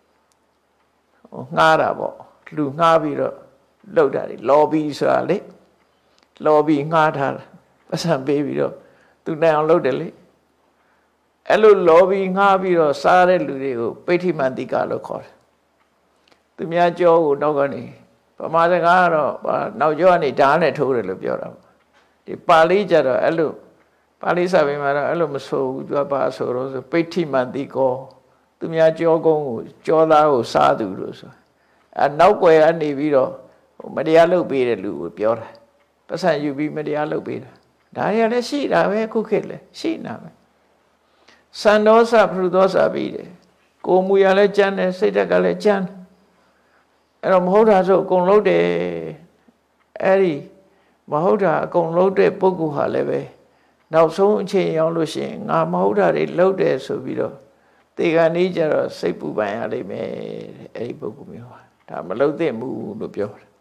ငှားတာပေါ့လူငှားပြီးတော့လုပ်တာလေ lobby ဆိုတာလေ lobby ငှားထားတာပတ်စံပေးပြီးတော့သူနိုင်အောင်လုပ်တယ်လေအဲ့လို lobby ငှားပြီးတော့စားတဲ့လူတွေကိုပိဋ္ဌိမန္တိကလို့ခေါ်တယ်သူများကြောကိုနောက်ကနေဗမာစကားကတော့နောက်ကျောကနေဓာတ်နဲ့ထိုးတယ်လို့ပြောတာဒီပါဠိကျတော့အဲ့လိုပါဠိစာပေမှာတော့အဲ့လိုမဆိုဘူးသူကဘာဆိုတော့ဆိုပိဋ္ဌိမန္တိကောသူများကြောကုန်းကိုကြောသားကိုစားသူလို့ဆိုနောက်ွယ်ကနေပြီးတော့မတရားလုပ်ပေးတဲ့လူကိုပြောတာပတ်စံယူပြီးမတရားလုပ်ပေးတာဒါတွေကလည်းရှိတာပဲခုခေတ်လည်းရှိနေတာပဲစန္ဒောသဖရုသောသပြီးတယ်ကိုယ်မူရလည်းကြမ်းတယ်စိတ်ဓာတ်ကလည်းကြမ်းအဲ့တော့မဟုတ်တာဆိုအကုန်လုံးတယ်အဲ့ဒီမဟုတ်တာအကုန်လုံးတဲ့ပုဂ္ဂိုလ်ဟာလည်းပဲနောက်ဆုံးအချိန်ရောက်လို့ရှိရင်ငါမဟုတ်တာတွေလုပ်တယ်ဆိုပြီးတော့တေခါနေကြတော့စိတ်ပူပန်ရလိမ့်မယ်တဲ့အဲ့ဒီပုဂ္ဂိုလ်မျိုးဟာဒါမလုပ်သင့်ဘူးလို့ပြောတယ်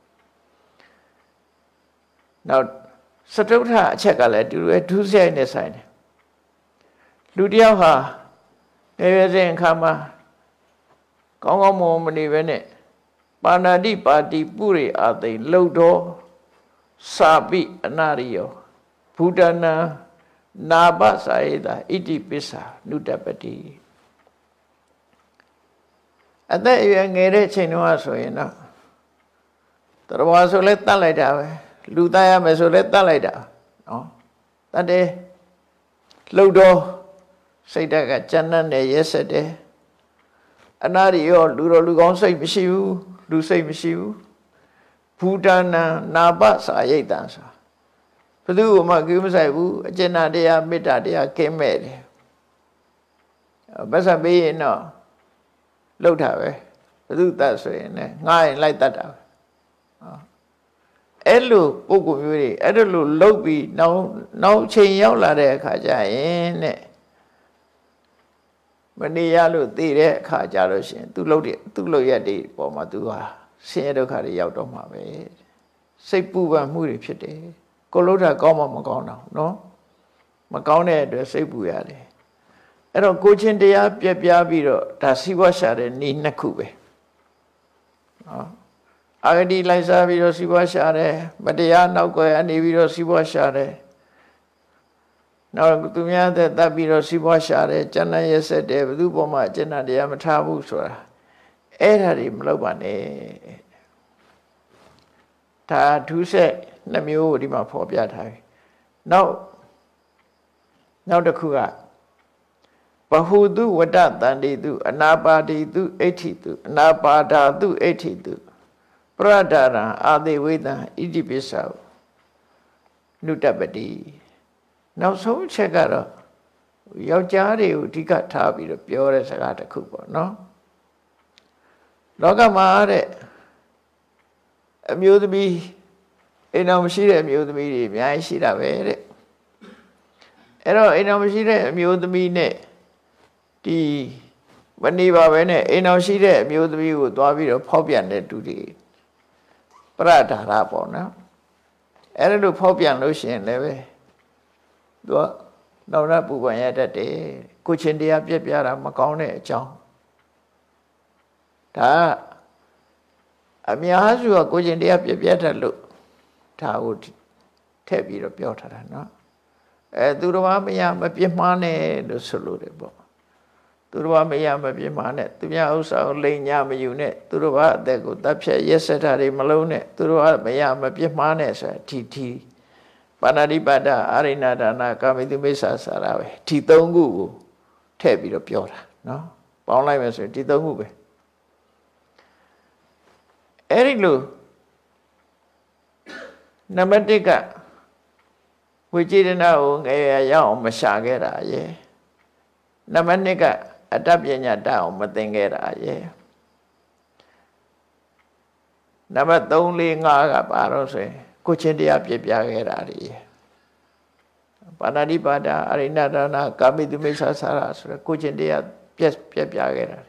နောက်စတုထအချက်ကလည်းတူတယ်ဒုစရိုက်နဲ့ဆိုင်တယ်လူတယောက်ဟာငယ်ရွယ်စဉ်အခါမှာကောင်းကောင်းမွန်မနေပဲနဲ့ပါဏာတိပါတိပုရိအာသိလှုပ်တော့ Sabi Anario Buddhana Naba Saida Iti Pisa Nudapati. At that you engage in Wassoina. There was a let later. Ludaya Mesoleta later. No. That day Ludo Saida Chanan yesterday. Anario Ludo Lugon say Mishu, do say Mishu. Putana Naba Sayedansa. Padu Magumsaibu, Jenadea Mitadia came made. Basabi no. Load have do that way, nine like that. Elu, Pugumuri, Edelu, Lobi, no chain yola de Kaja in it. Manialu, the Kajaroshin, to load it, to load your day, Pomadua, Sendo Kari out of my bed. Say Puba Muri Pite, Colota Goma Magona, no? Magone, the Sebuyade. I don't go in the up, Yabiro, Tasiwa Share, Nina Kube. I did like Savio Siwa Share, but they are now going and Eviro Siwa Share. Now, to me, that Biro Siwa Share, Jana said, Duboma, Jana de Amatabu, so Edarim Lobane. Ta to say, Namu Dima Pobiatai. Now the Kura. Bahudu Wadat than they do, Anabadi do 82, Anabada do 82. Pradara are they with the Idibisau Nutabadi. Now so check out Yojari Utika Tabi, the pure Sagata Cooper, no? Logamare amuse me in Amshira, amuse me, I see that way. Ero in Amshira, amuse me, ne. The Vaniva Vene, in Amshira, amuse me with David Popian to the Prata Rapona. Ero Popian Lucian leve. No, not Pupaya that day. Kuchindia Piara Macone, John. Ta Amiazu, a Kuchindia Piata look. Ta would take you a Piota, no? Durumamia, Mapimane, the salutable. Durumamia, Mapimane, Tumiausa, Lanyama unit, Turuva, they go Dapsha, yesterday Malone, Turuva, Mayama Pimane, TT. Panadibada, Arina Dana, Kamidu Mesa Sarawe, Titongu, Tebi of Piota, no? Paula was a Titongu. Erilu Namatika, which didn't know a young Mashagera, ye. Namanika, a Tapiana down, Matingera, ye. Namat only Naga Parose. Kuchindia Piagari Panadibada, Arina Dana, Kamidu Mesa Saras, Kuchindia Piagari.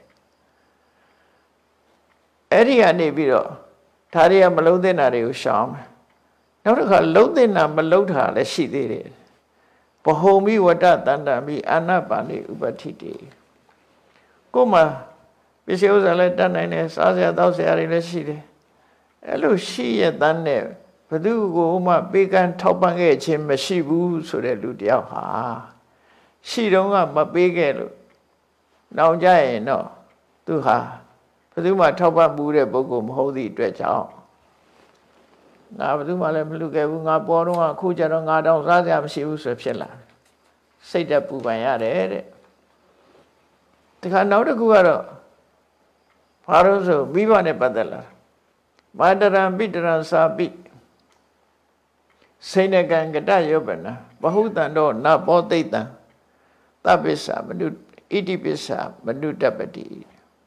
Eria Nebiro, Taria Malodinari Sham. Now look how Lodina Malodha, let she did it. Pohomi Wata Tandami, Anna Bani Ubatiti. Kuma, Bishos Aletana, Sasia Dosari, let she did. Hello, she at Dane. Padu Goma big and top and edge him, Mashibu, so they do the ha. She don't have a big elo. Now, Jay, no, to her. Padu my top and Buddha Bogum, hold the dredge out. Now, do my look at Unga Bono, Kuja, and I don't rather she was a chilla. Say that Pupaya. The Kanota Guara Paroso, Viva Padella. Madaran Bitaran Sabi. Senegan Gadayobana, Bahutano, Naboteta, Tabisa, Manu, Idipisa, Manu Dabati.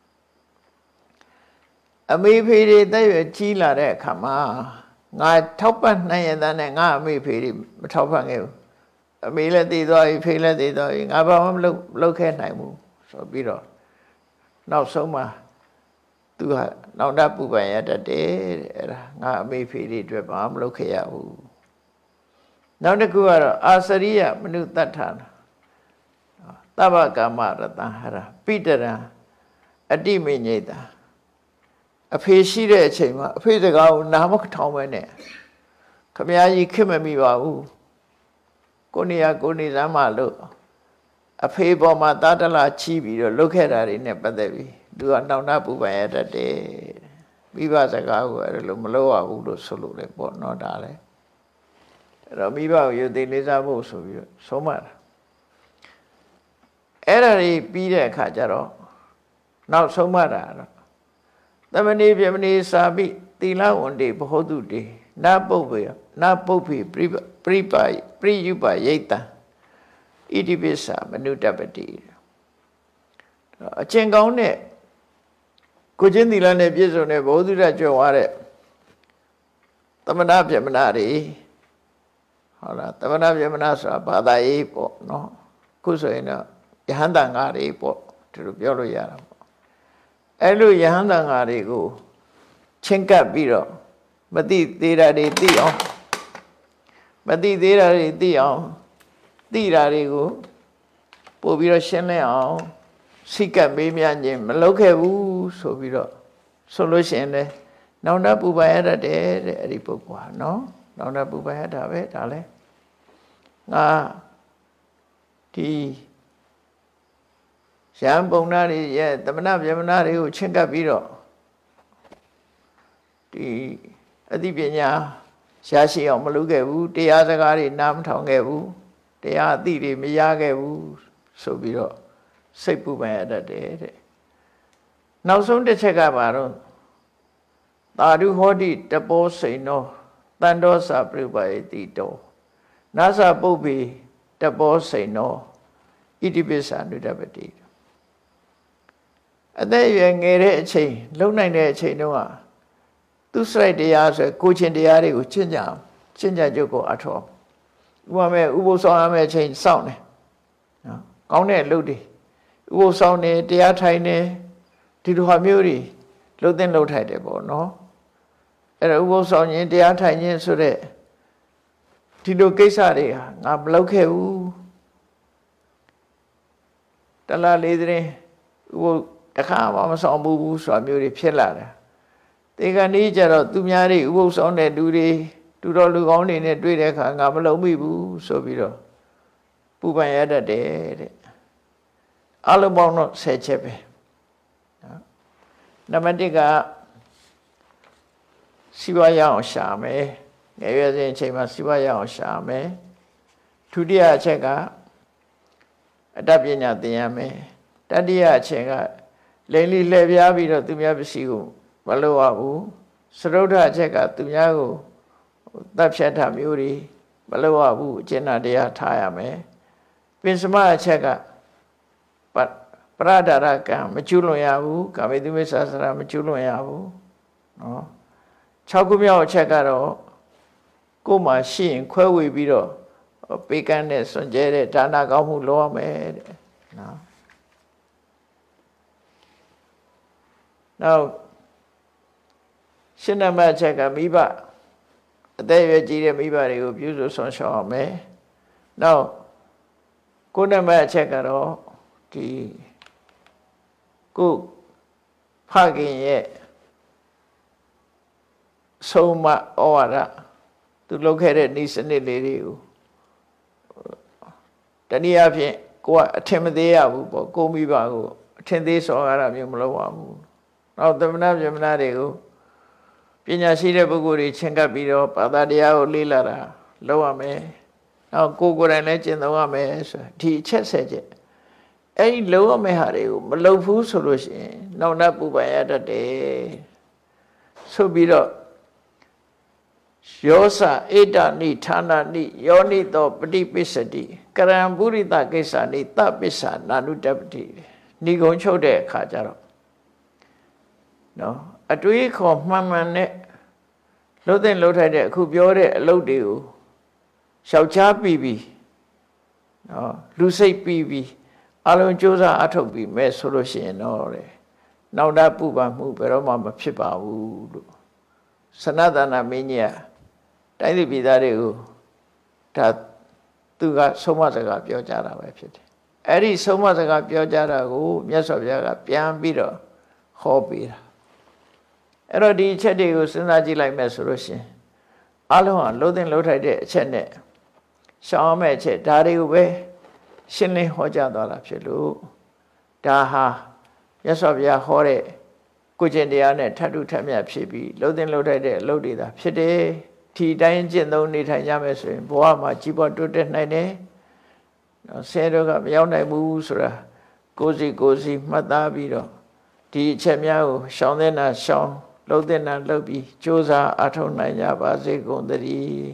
A me pay they Chila de Kama, Nai Topan Nayan and I may pay Topan. A mila de doi, Pila de doi, Abam look at Naimu, so Biro. Now so much to her, now that Pupaya that day, I may pay it to a bomb locale. Now the Guara, Asaria, Manutatan, Tabaka Marata, Peter, a diminata, a Peshire chamber, a Pedago, Namak Tomane, ခမည်းကြီးခင်မမိပါဘူးကိုနေရကိုနေစမ်းမလို့အဖေပေါ်မှာတာတလာချီးပြီးတော့လုတ်ခဲ့တာတွေနဲ့ပတ်သက်ပြီးသူကနှောင့်နှပူပန်ရတတ်တယ်မိဘစကားကိုအဲ့လိုမလုပ်ရဘူးလို့ဆိုလို့လေပေါ့နော်ဒါလည်းအဲ့တော့မိဘကိုယုံသိလေးစားဖို့ဆိုပြီးတော့ဆုံးမတာအဲ့ဒါတွေပြီးတဲ့အခါကျတော့နောက်ဆုံးမတာတော့သမဏေပြမဏေစာပိသီလဝန္တိဘဟုတုတေနာပုပ္ပေနာပုပ္ပေပရိယုပယိတံဣတိပိစ္ဆာမနုတပတိအကျင့်ကောင်းတဲ့ကိုချင်းသီလနဲ့ပြည့်စုံတဲ့ဘုဒ္ဓရကြွယ်ဝတဲ့သမဏပြမနာတွေဟုတ်လားသမဏပြမနာဆိုတာဘာသာရေးပေါ့နော်ခုဆိုရင်တော့ယဟန်တန်ဃာတွေပေါ့ဒီလိုပြောလို့ရတာပေါ့အဲ့လိုယဟန်တန်ဃာတွေကိုချင်းကပ်ပြီးတော့မသိသေးတာတွေသိအောင်မသိသေးတာတွေသိအောင်သိတာတွေကိုပို့ပြီးတော့ရှင်းလင်းအောင်စိတ်ကပ်မေးမြန်းခြင်းမလုပ်ခဲ့ဘူးဆိုပြီးတော့ဆိုလို့ရှိရင်လည်းနောင်တပူပန်ရတတ်တယ်တဲ့အဲ့ဒီပုဂ္ဂိုလ်ဟာနော်နောင်တပူပန်ရတာပဲဒါလဲငါဒီရံပုံနာတွေရဲ့သမဏဗြဟ္မဏတွေကိုချင်းကပ်ပြီးတော့ဒီအသိပညာရှားရှိအောင်မလုပ်ခဲ့ဘူးတရားစကားတွေနားမထောင်ခဲ့ဘူးတရားအသိတွေမရခဲ့ဘူးဆိုပြီးတော့စိတ်ပူပန်ရတတ်တယ်တဲ့နောက်ဆုံးတစ်ချက်ကပါတော့သာဓုဟောတိတပောစိန်နောတန်တောစာပြုပယတိတောနာသပုပ္ပေတပောစိန်နောဣတိပိစ္ဆာနုတပတိအသက်အရွယ်ငယ်တဲ့အချိန်လုံနိုင်တဲ့အချိန်တုန်းကသူစိုက်တရားဆိုကိုချင်းတရားတွေကိုကျင့်ကြကြုတ်ကိုအထောက်ဥပမာဥပုသ်ဆောင်ရမယ့်အချိန်စောင့်တယ်နော်ကောင်းတဲ့အလုပ်တွေဥပုသ်ဆောင်နေတရားထိုင်နေဒီလိုဟာမျိုးတွေလှုပ်လှုပ်ထိုက်တယ်ပေါ့နော်အဲ့ဒါဥပုသ်ဆောင်ခြင်းတရားထိုင်ခြင်းဆိုတဲ့ဒီလိုကိစ္စတွေဟာငါမလုပ်ခဲ့ဘူးတလားလေးတဲ့ဥပုသ်တခါမှမဆောင်ဘူးဆိုတာမျိုးတွေဖြစ်လာတယ်ဒီကနေ့ကျတော့သူများတွေဥပုသ်ဆောင်တဲ့လူတွေတူတော်လူကောင်းတွေနဲ့တွေ့တဲ့အခါငါမလုံးမိဘူးဆိုပြီးတော့ပူပန်ရတတ်တယ်တဲ့အလုံးပေါင်းတော့10ချက်ပဲနံပါတ်1ကစီးပွားရအောင်ရှာမယ်ငယ်ရွယ်စဉ်အချိန်မှာစီးပွားရအောင်ရှာမယ်ဒုတိယအချက်ကအတတ်ပညာသင်ရမယ်တတိယအချက်ကလိမ်လီလှည့်ပြားပြီးတော့သူများပစ္စည်းကိုမလုပ်ရဘူးစရုဒ္ဓအချက်ကသူများကိုတပ်ဖြတ်တာမျိုးတွေမလုပ်ရဘူးအကျဉ်းတရားထားရမယ်ပင်စမအချက်ကပရဒရကံမကျွလွန်ရဘူးကာမေတုမိစ္ဆာစရာမကျွလွန်ရဘူးနော်6ခုမြောက်အချက်ကတော့ကိုယ်မှာရှိရင်ခွဲဝေပြီးတော့ပေးကမ်းတဲ့စွန့်ကြဲတဲ့ဒါနကောင်းမှုလုပ်ရမယ်တဲ့နော်နောက်ရှင်းနံပါတ်အချက်ကမိဘအသက်အရွယ်ကြီးတဲ့မိဘတွေကိုပြုစုဆောင်ရှောက်အောင်မယ်နောက်9နံပါတ်အချက်ကတော့ဒီကိုဖခင်ရဲ့ဆုံးမဩဝါဒသူလုပ်ခဲ့တဲ့ဤစနစ်လေးတွေကိုတနည်းအားဖြင့်ကိုကအထင်မသေးရဘူးပေါ့ကိုမိဘကိုအထင်သေးစော်ရတာမျိုးမလုပ်ရဘူးနောက်သမဏဗြဟ္မဏတွေကိုပညာရှိတဲ့ပုဂ္ဂိုလ်တွေချင်းကပ်ပြီးတော့ဘာသာတရားကိုလေ့လာတာလုပ်ရမယ်နောက်ကိုယ်တိုင်လည်းကျင့်သုံးရမယ်ဆိုဒီအချက်10ချက်အဲ့ဒီလုပ်ရမယ့်ဟာတွေကိုမလုပ်ဘူးဆိုလို့ရှိရင်နောက်နောက်ပူပန်ရတတ်တယ်ဆိုပြီးတော့ယောစဧတနိဌာနာနိယောနိသောပฏิပစ္စတိကရံပုရိသကိစ္စနိတပစ္ဆာနာနုတပတိဏိဂုံချုပ်တဲ့အခါကျတော့နော်အတွေးခေါ်မှန်မှန်နဲ့လှုပ်တဲ့လှုပ်ထိုက်တဲ့အခုပြောတဲ့အလုပ်တွေကိုရှောက်ချပြီးပြီနော်လူစိတ်ပြီးပြီအလုံးစူးစမ်းအထုတ်ပြီးမဲ့ဆိုလို့ရှိရင်တော့တဲ့နောက်တာပူပန်မှုဘယ်တော့မှမဖြစ်ပါဘူးလို့စနတနာမင်းကြီးကတိုင်းပြည်သားတွေကိုဒါသူကဆုံးမစကားပြောကြတာပဲဖြစ်တယ်အဲ့ဒီဆုံးမစကားပြောကြတာကိုမြတ်စွာဘုရားကပြန်ပြီးတော့ဟောပေးတာအဲ့တော့ဒီအချက်တွေကိုစဉ်းစားကြည့်လိုက်မယ်ဆိုလို့ရှိရင်အားလုံးဟာလှုပ်တဲ့လှုပ်ထိုက်တဲ့အချက်နဲ့ရှောင်းမဲ့အချက်ဒါတွေကိုပဲရှင်းလင်းဟောကြားသွားတာဖြစ်လို့ဒါဟာမြတ်စွာဘုရားဟောတဲ့ကိုကျင့်တရားနဲ့ထပ်တူထပ်မြတ်ဖြစ်ပြီးလှုပ်တဲ့လှုပ်ထိုက်တဲ့အလုပ်တွေသာဖြစ်တယ်ဒီတိုင်းကျင့်သုံးနေထိုင်ကြမယ်ဆိုရင်ဘဝမှာကြီးပွားတိုးတက်နိုင်တယ်ဆဲတော့ကမရောက်နိုင်ဘူးဆိုတာကိုယ်စီမှတ်သားပြီးတော့ဒီအချက်များကိုရှောင်တဲ့နာရှောင်လှုပ်တဲ့နာလှုပ်ပြီးကြိုးစားအထောက်နိုင်ကြပါစေကုန်သတည်း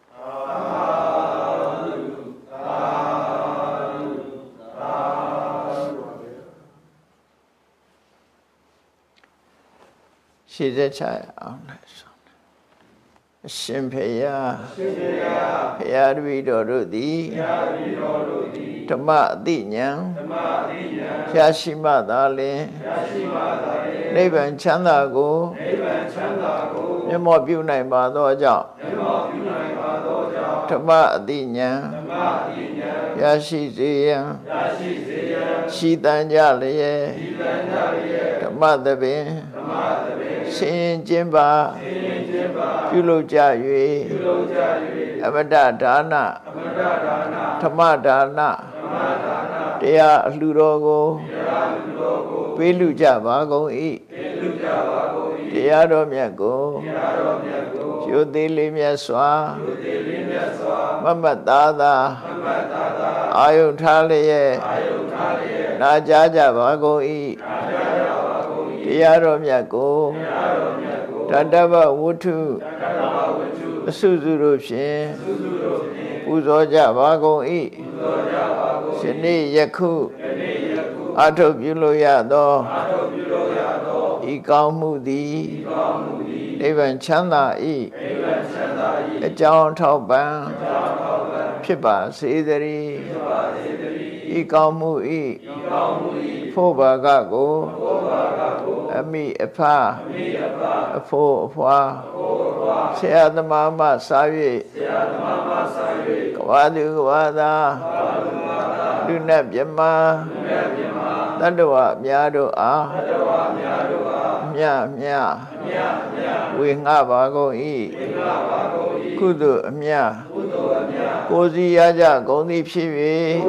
ရှေ့ဆက်ချအောင်လိုက်ဆုံးအရှင်ဖေယဖရာတပည့်တော်တို့သည်ဓမ္မအသိဉာဏ်ရရှိမှသာလျှင်နိဗ္ဗာန်ချမ်းသာကိုမျက်မှောက်ပြုနိုင်ပါသောကြောင့်ဓမ္မအသိဉာဏ်ရရှိစေရန်ရှိတန်ကြလျက်ဓမ္မသဘင်ဆင်ကျင်ပါပြုလုပ်ကြ၍အမတဒါနဓမ္မဒါနတရားအလှူတော်ကိုပေးလူကြပါကုန်၏တရားတော်မြတ်ကိုကျိုးသေးလေးမြတ်စွာမမတ်သားသာအာယုထားလျက်နာကြားကြပါကုန်၏တရားတော်မြတ်ကိုတတ္တဗဝတ္ထုအစုစုတို့ဖြင့်ပူဇော်ကြပါကုန်၏ယနေ့ယခုအထုပ်ပြုလို့ရသောဤကောင်းမှုသည်နိဗ္ဗာန်ချမ်းသာ၏အကြောင်းထောက်ပံ့ဖြစ်ပါစေသတည်းဤကောင်းမှု၏ဖို့ဘာကကိုအမိအဖအဖို့အဖွာဆရာသမားမှစား၍ကဘာသူကဘာသာလူနဲ့မြမတတ္တဝအများတို့အားမြဝေငှပါကုန်၏ကုသိုလ်အမြကိုယ်စီရကြကုန်သည်ဖြစ်၍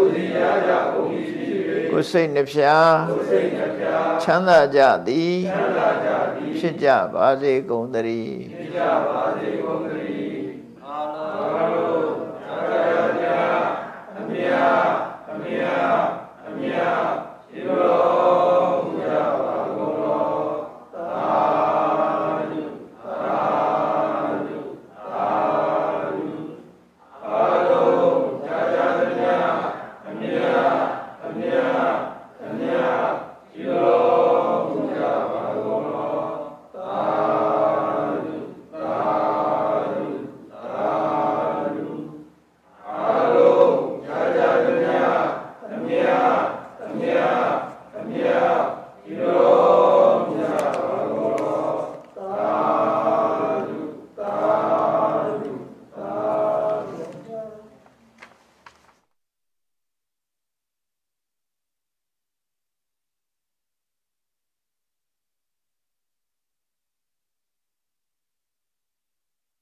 ကိုယ်စိတ်နှဖျားချမ်းသာကြသည်ဖြစ်ကြပါစေကုန်သတည်း